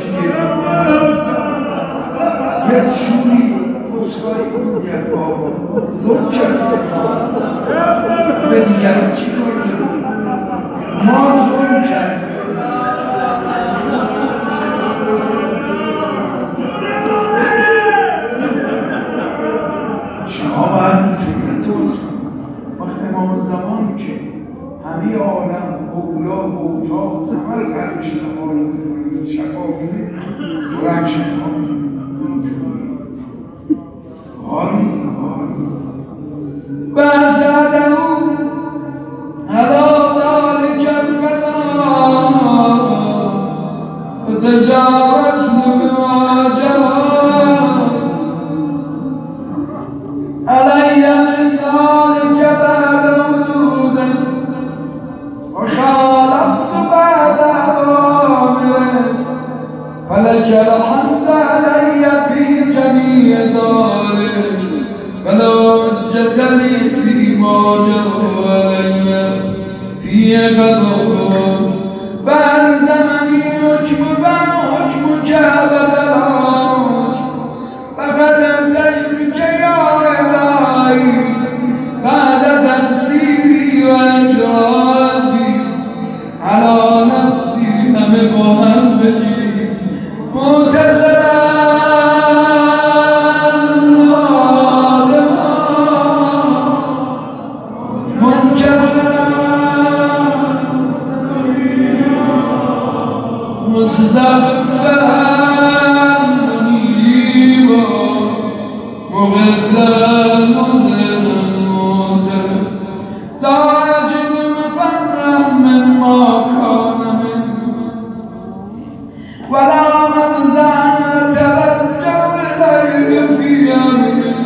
A: یه جوری بسکاری کنی از بابا زود کرد به دیگران چی کار داریم؟ ما ظلم کرد. شما باید میتونید درست کنید. وقت امام زمانی که همه عالم اولا بوتا همه رو قلب شده حالی شفا بینه برم شفا حالی بزده علا ذلك القدام فتجاوزت بما جرى علي من ذلك بعد وجودا وخالفت بعد أوامره فلك الحمد علي في جميع ذلك فلا حجة لي فيما جرى علي في قضاء بل زمني حكمك حكمك ببلاك فقد أتيتك يا إلهي بعد تقصيري وإسرافي على نفسي همم بجي معتذرا مستغفرا منيبا مغفرا مذنبا معترفا لا أجد مفرا مما كان منه ولا مفزعا أتوجه إليه في أمري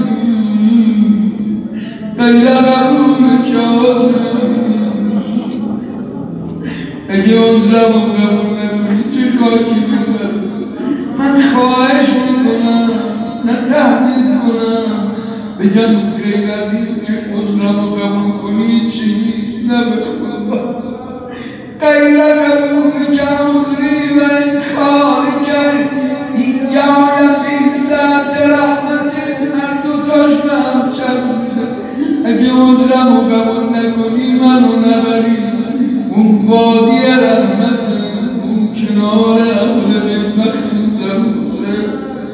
A: غير قبولك عذري. اگه عذرم رو قبول نکنی چه خاکی بزن؟ من خواهش میکنم نه تهدید کنم بگم غیر از این که عذرم رو قبول کنی چی نیست نه به خدا غیر قبول که عذری و انکار که یا فی ساعت رحمت هر دوتاش من شد. اگه عذرم رو قبول نکنی منو نبری اون وادی رحمت اون کنار اهل بیت مخصوص حسین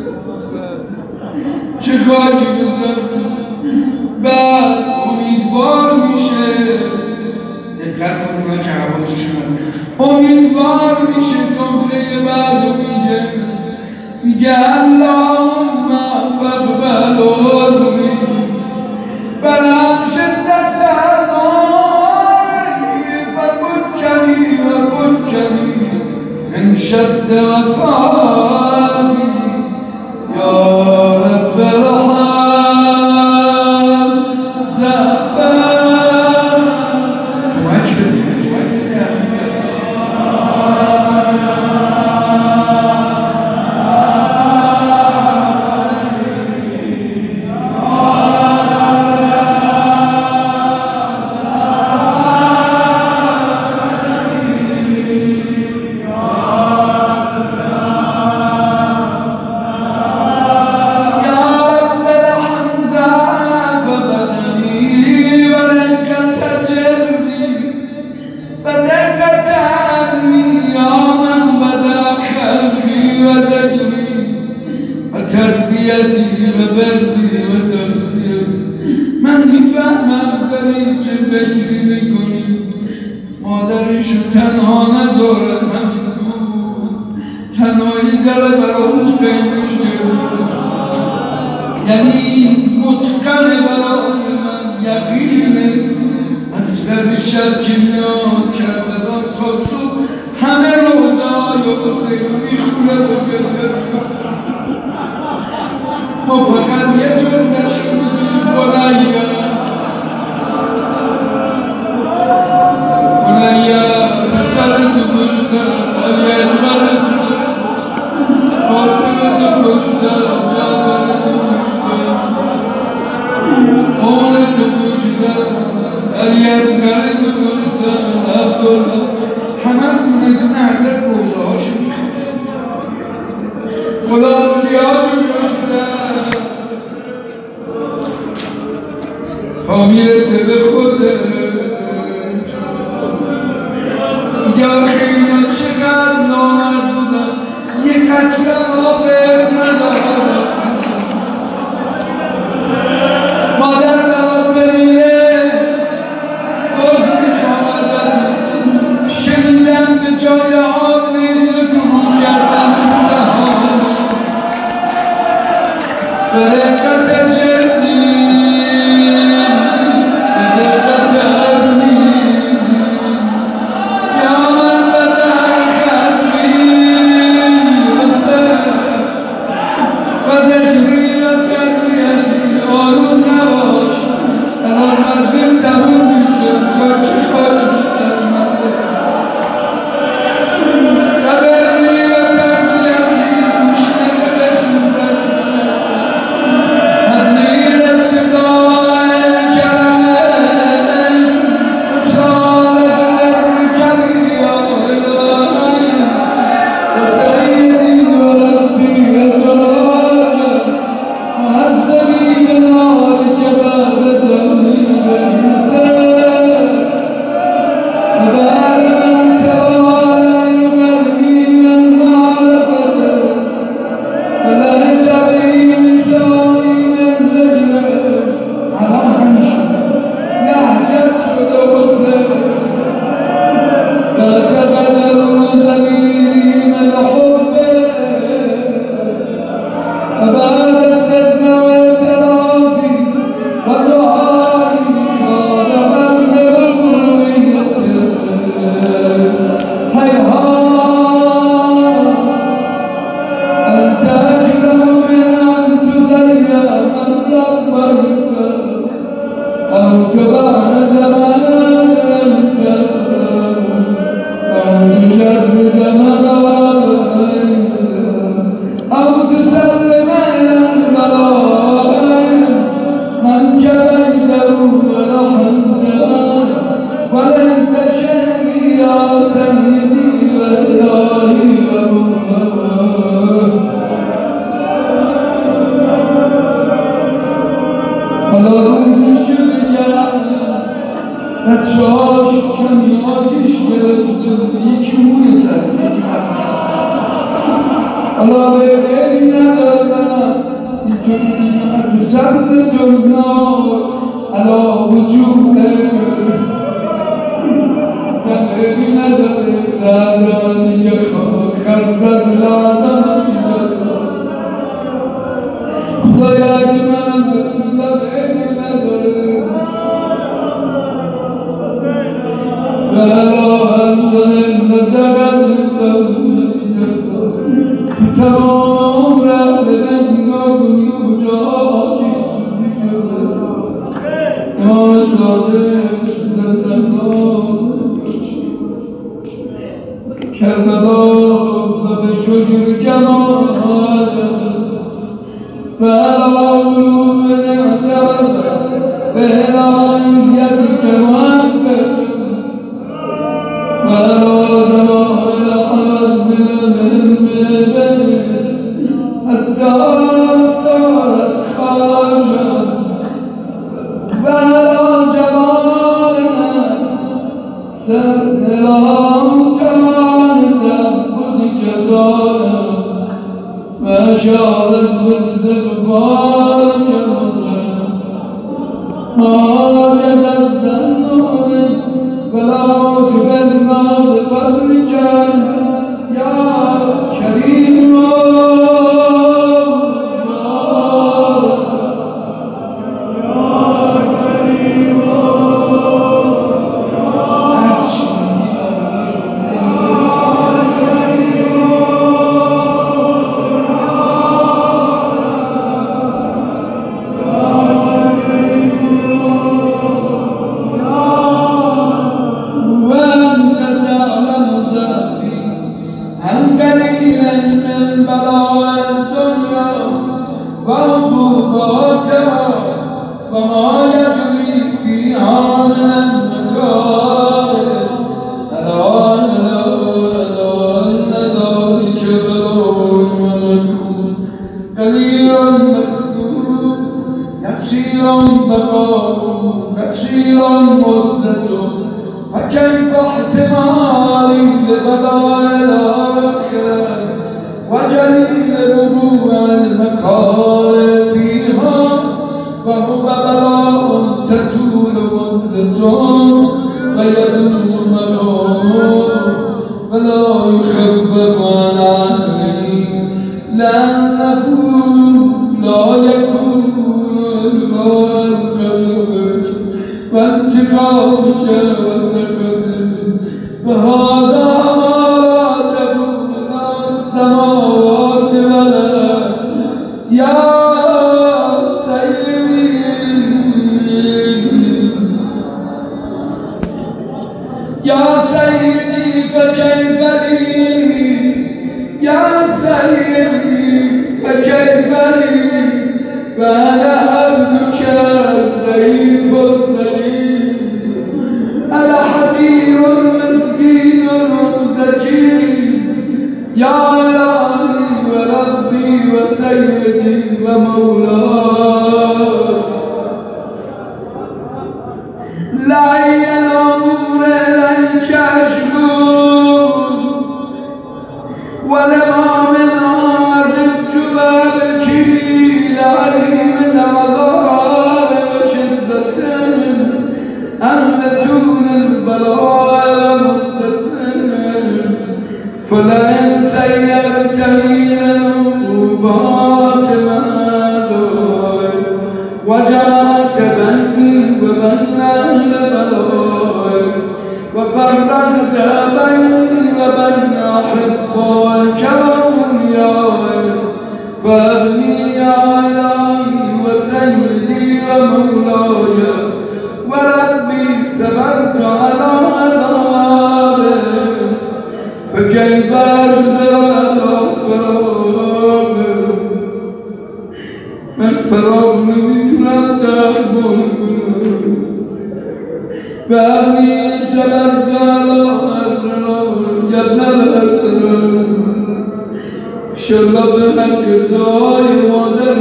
A: چه خاکی بزن. بعد امیدوار میشه دقت کنونه که حواسشون امیدوار میشه جمله بعدو میگه اللهم فاقبل عذری بلم شدت ففكني وفكني من شد وفاني يا رب ارحم زعفان تربیتی و بردی و تربیتی. من میفهمم داری چه فکری میکنی. مادرشو تنها نذاره همین دور تنهایی داره برای حسینش گرد یعنی متقن برای من یقینه از سر شب که میاد کربلا تا صبح همه روزای حسینی قليل من بلاء الدنيا وعقوباتها وما يجري فيها من المكاره ألا إن ذلك بلاء ولكم كثير مكتوب يسير بقاء كثير مدته فكيف احتمالي لبلاء الآخرة وجليل وقوع المكاره فيها وهو بلاء تطول مدته ويدوم ملامه ولا يخفف عن عقله لأنه لا يكون إلا القلب وانتقامك وسخطك وهذا ما لا تكون السماوات والأرض يا سيدي يا سيدي فكيف لي يا سيدي فكيف لي وأنا عبدك الضعيف السليم أنا حقير مسكين مزدجر يا إلهي وربي وسيدي ومولاي لا ينظر إليك أشكو ولما من عازبت بابكي لعليم العذاب وشدة أمدتون البلاء ومدة فلئن سيرتني للعقوبات مآلي وجمعت بيني وبين البلاء وفرقت بيني وبين أحبائك وأوليائي فأغني يا إلهي وسيدي ومولاي وربي صبرت على عذابك فكيف أصبر على فراقك من فراقني مثل التعبد فأغني صبرت على أسرار يا ابن الأسرار شرب حق دای مادر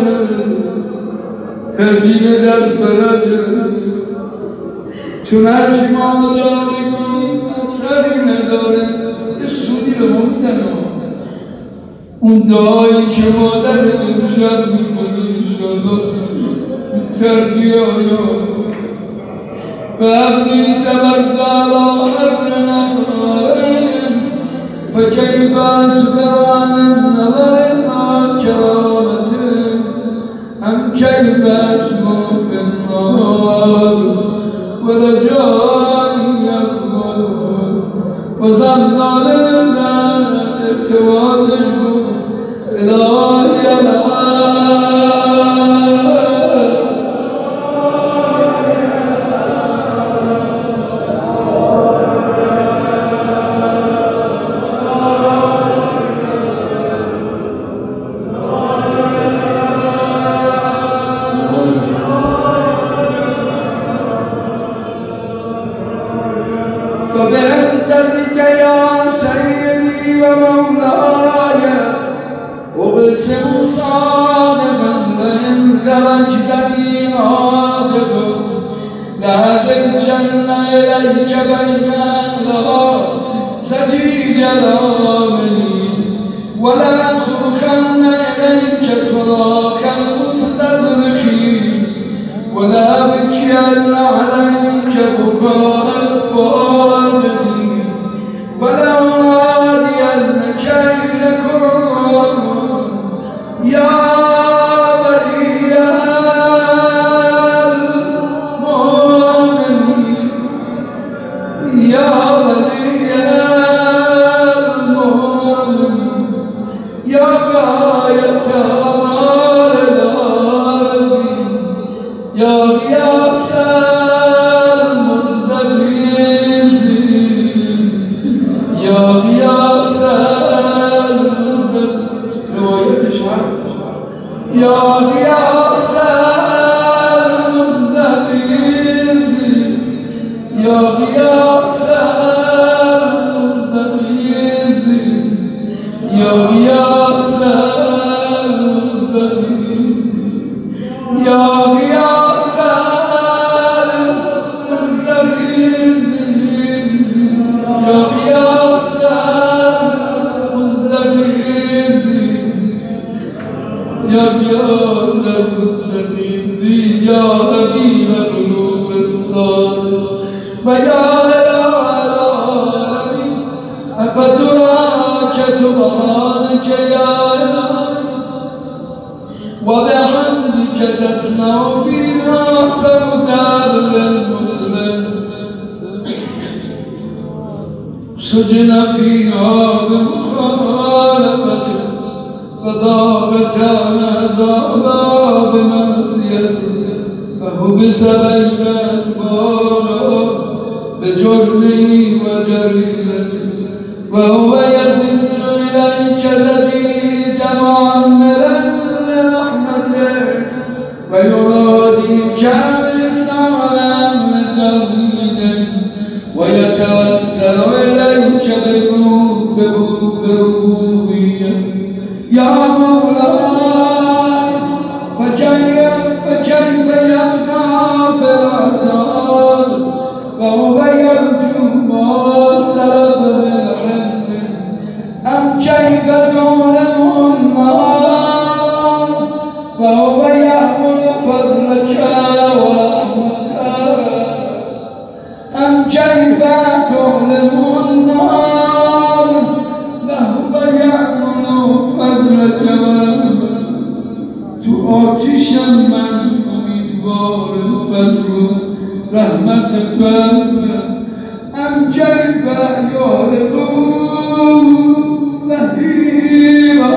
A: ترجیح در فرج چون هرچی ما داری کنیم اثری نداره یه سودی به ما میدن اون دعایی که مادر امشب میکنی انشالله تربیه آیا وابني صبرت على حر نهارهم فكيف أصبر عن النظر مع كرامته أم كيف أصبر في النهار ورجائي يفضل وظننا لمزال توازن إلهي فبعزتك يا سيدي ومولاي أقسم صادقا لئن تركتني عاتبا لأزجن إليك بين أهلها سجيج الآمنين ولا أصرخن إليك صراخا مستزرخين ولا أبكين عليك بكاء الفاقدين ولا أنادين كيدكم يا ولي المؤمنين يا ولي المؤمنين يا غاية أمال العالمين يا غياث المستغيثين يا غياث
B: سبحانك يا إلهي وبحمدك تسمع فينا صوت عبد المسلم سجن فيها بمخالفته فضاقت عذابا بمعصيته فحبس بين أتباعه بجرمه وجريمته وهو يزج إليك لجيجا معمرا لرحمتك ويناديك بلسانا توحيدا ويتوسل إليك بربوبيتك يا مولاي فكيف يبقى في العذاب وهو يرجو ما سلف من حلم أم كيف تعلم النار وهو يأمل فضلك ورحمتك أم كيف تعلم النار وهو يأمل فضلك ورحمتك آتش من امیدوار فضل و رحمت تو ام کیف یاربون لهیبا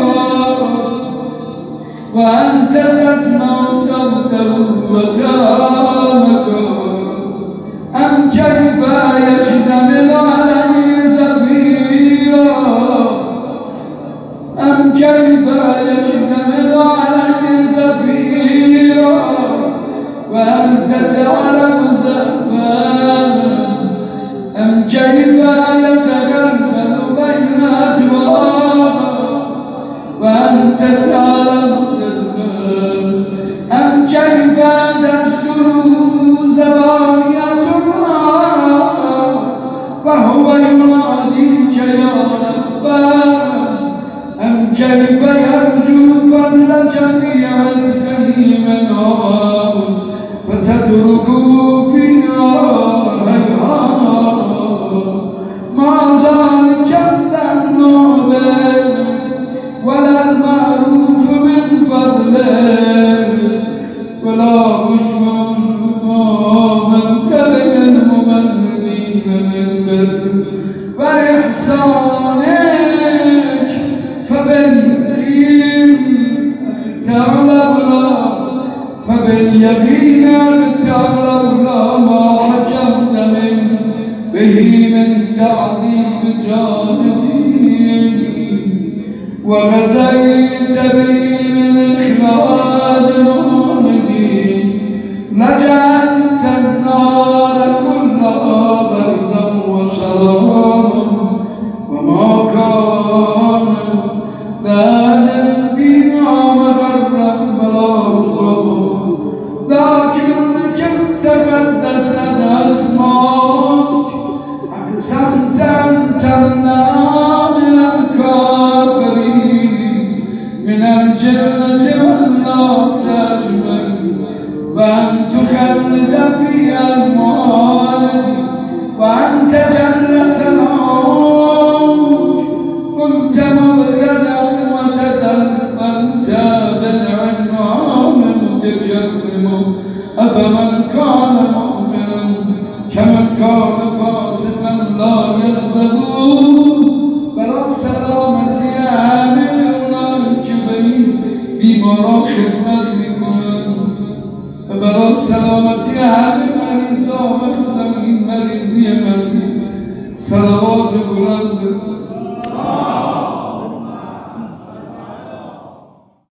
B: و انت تسمع صوته و ترامك ام کیف یشتمل علیه زفیرا ام کیف یشتمل علیه زفیرا وأنت تعلم زفانا أم كيف يتقلب بين أجوابا وأنت تعلم سرا أم كيف تشكر زبانية النار وهو يناديك يا ربنا أم كيف يرجو فضل جميع الكريمنا فتتركوا في النار ما ذلك النوبل ولا المعروف من فضله ولا بشر من تبع الممرضين من بر وإحسانك فباليقين تعلم فباليقين تعلم ما حكمت من به من تعذيب جاهلين وغزيت به من إخراج مؤمنين لجعلت النار كلها بردا وسلاما وما كان ذلك فيما مغرا بلاغه لكنك تقدست أسماك أقسمت أن تمنع من الكافرين من الجنة والناس أجمعين وأن تخلد في أموالهم وأن تجل ثناؤك كنت مبتدأ وتدلت بالعنوان متكرم أفمن كان مؤمنا كمن كان فاسقا لا يصلحون بلا سلامة عامل أولئك بیماران خدمت میکنن و برای سلامتی همه مریضا و زمین مریضی من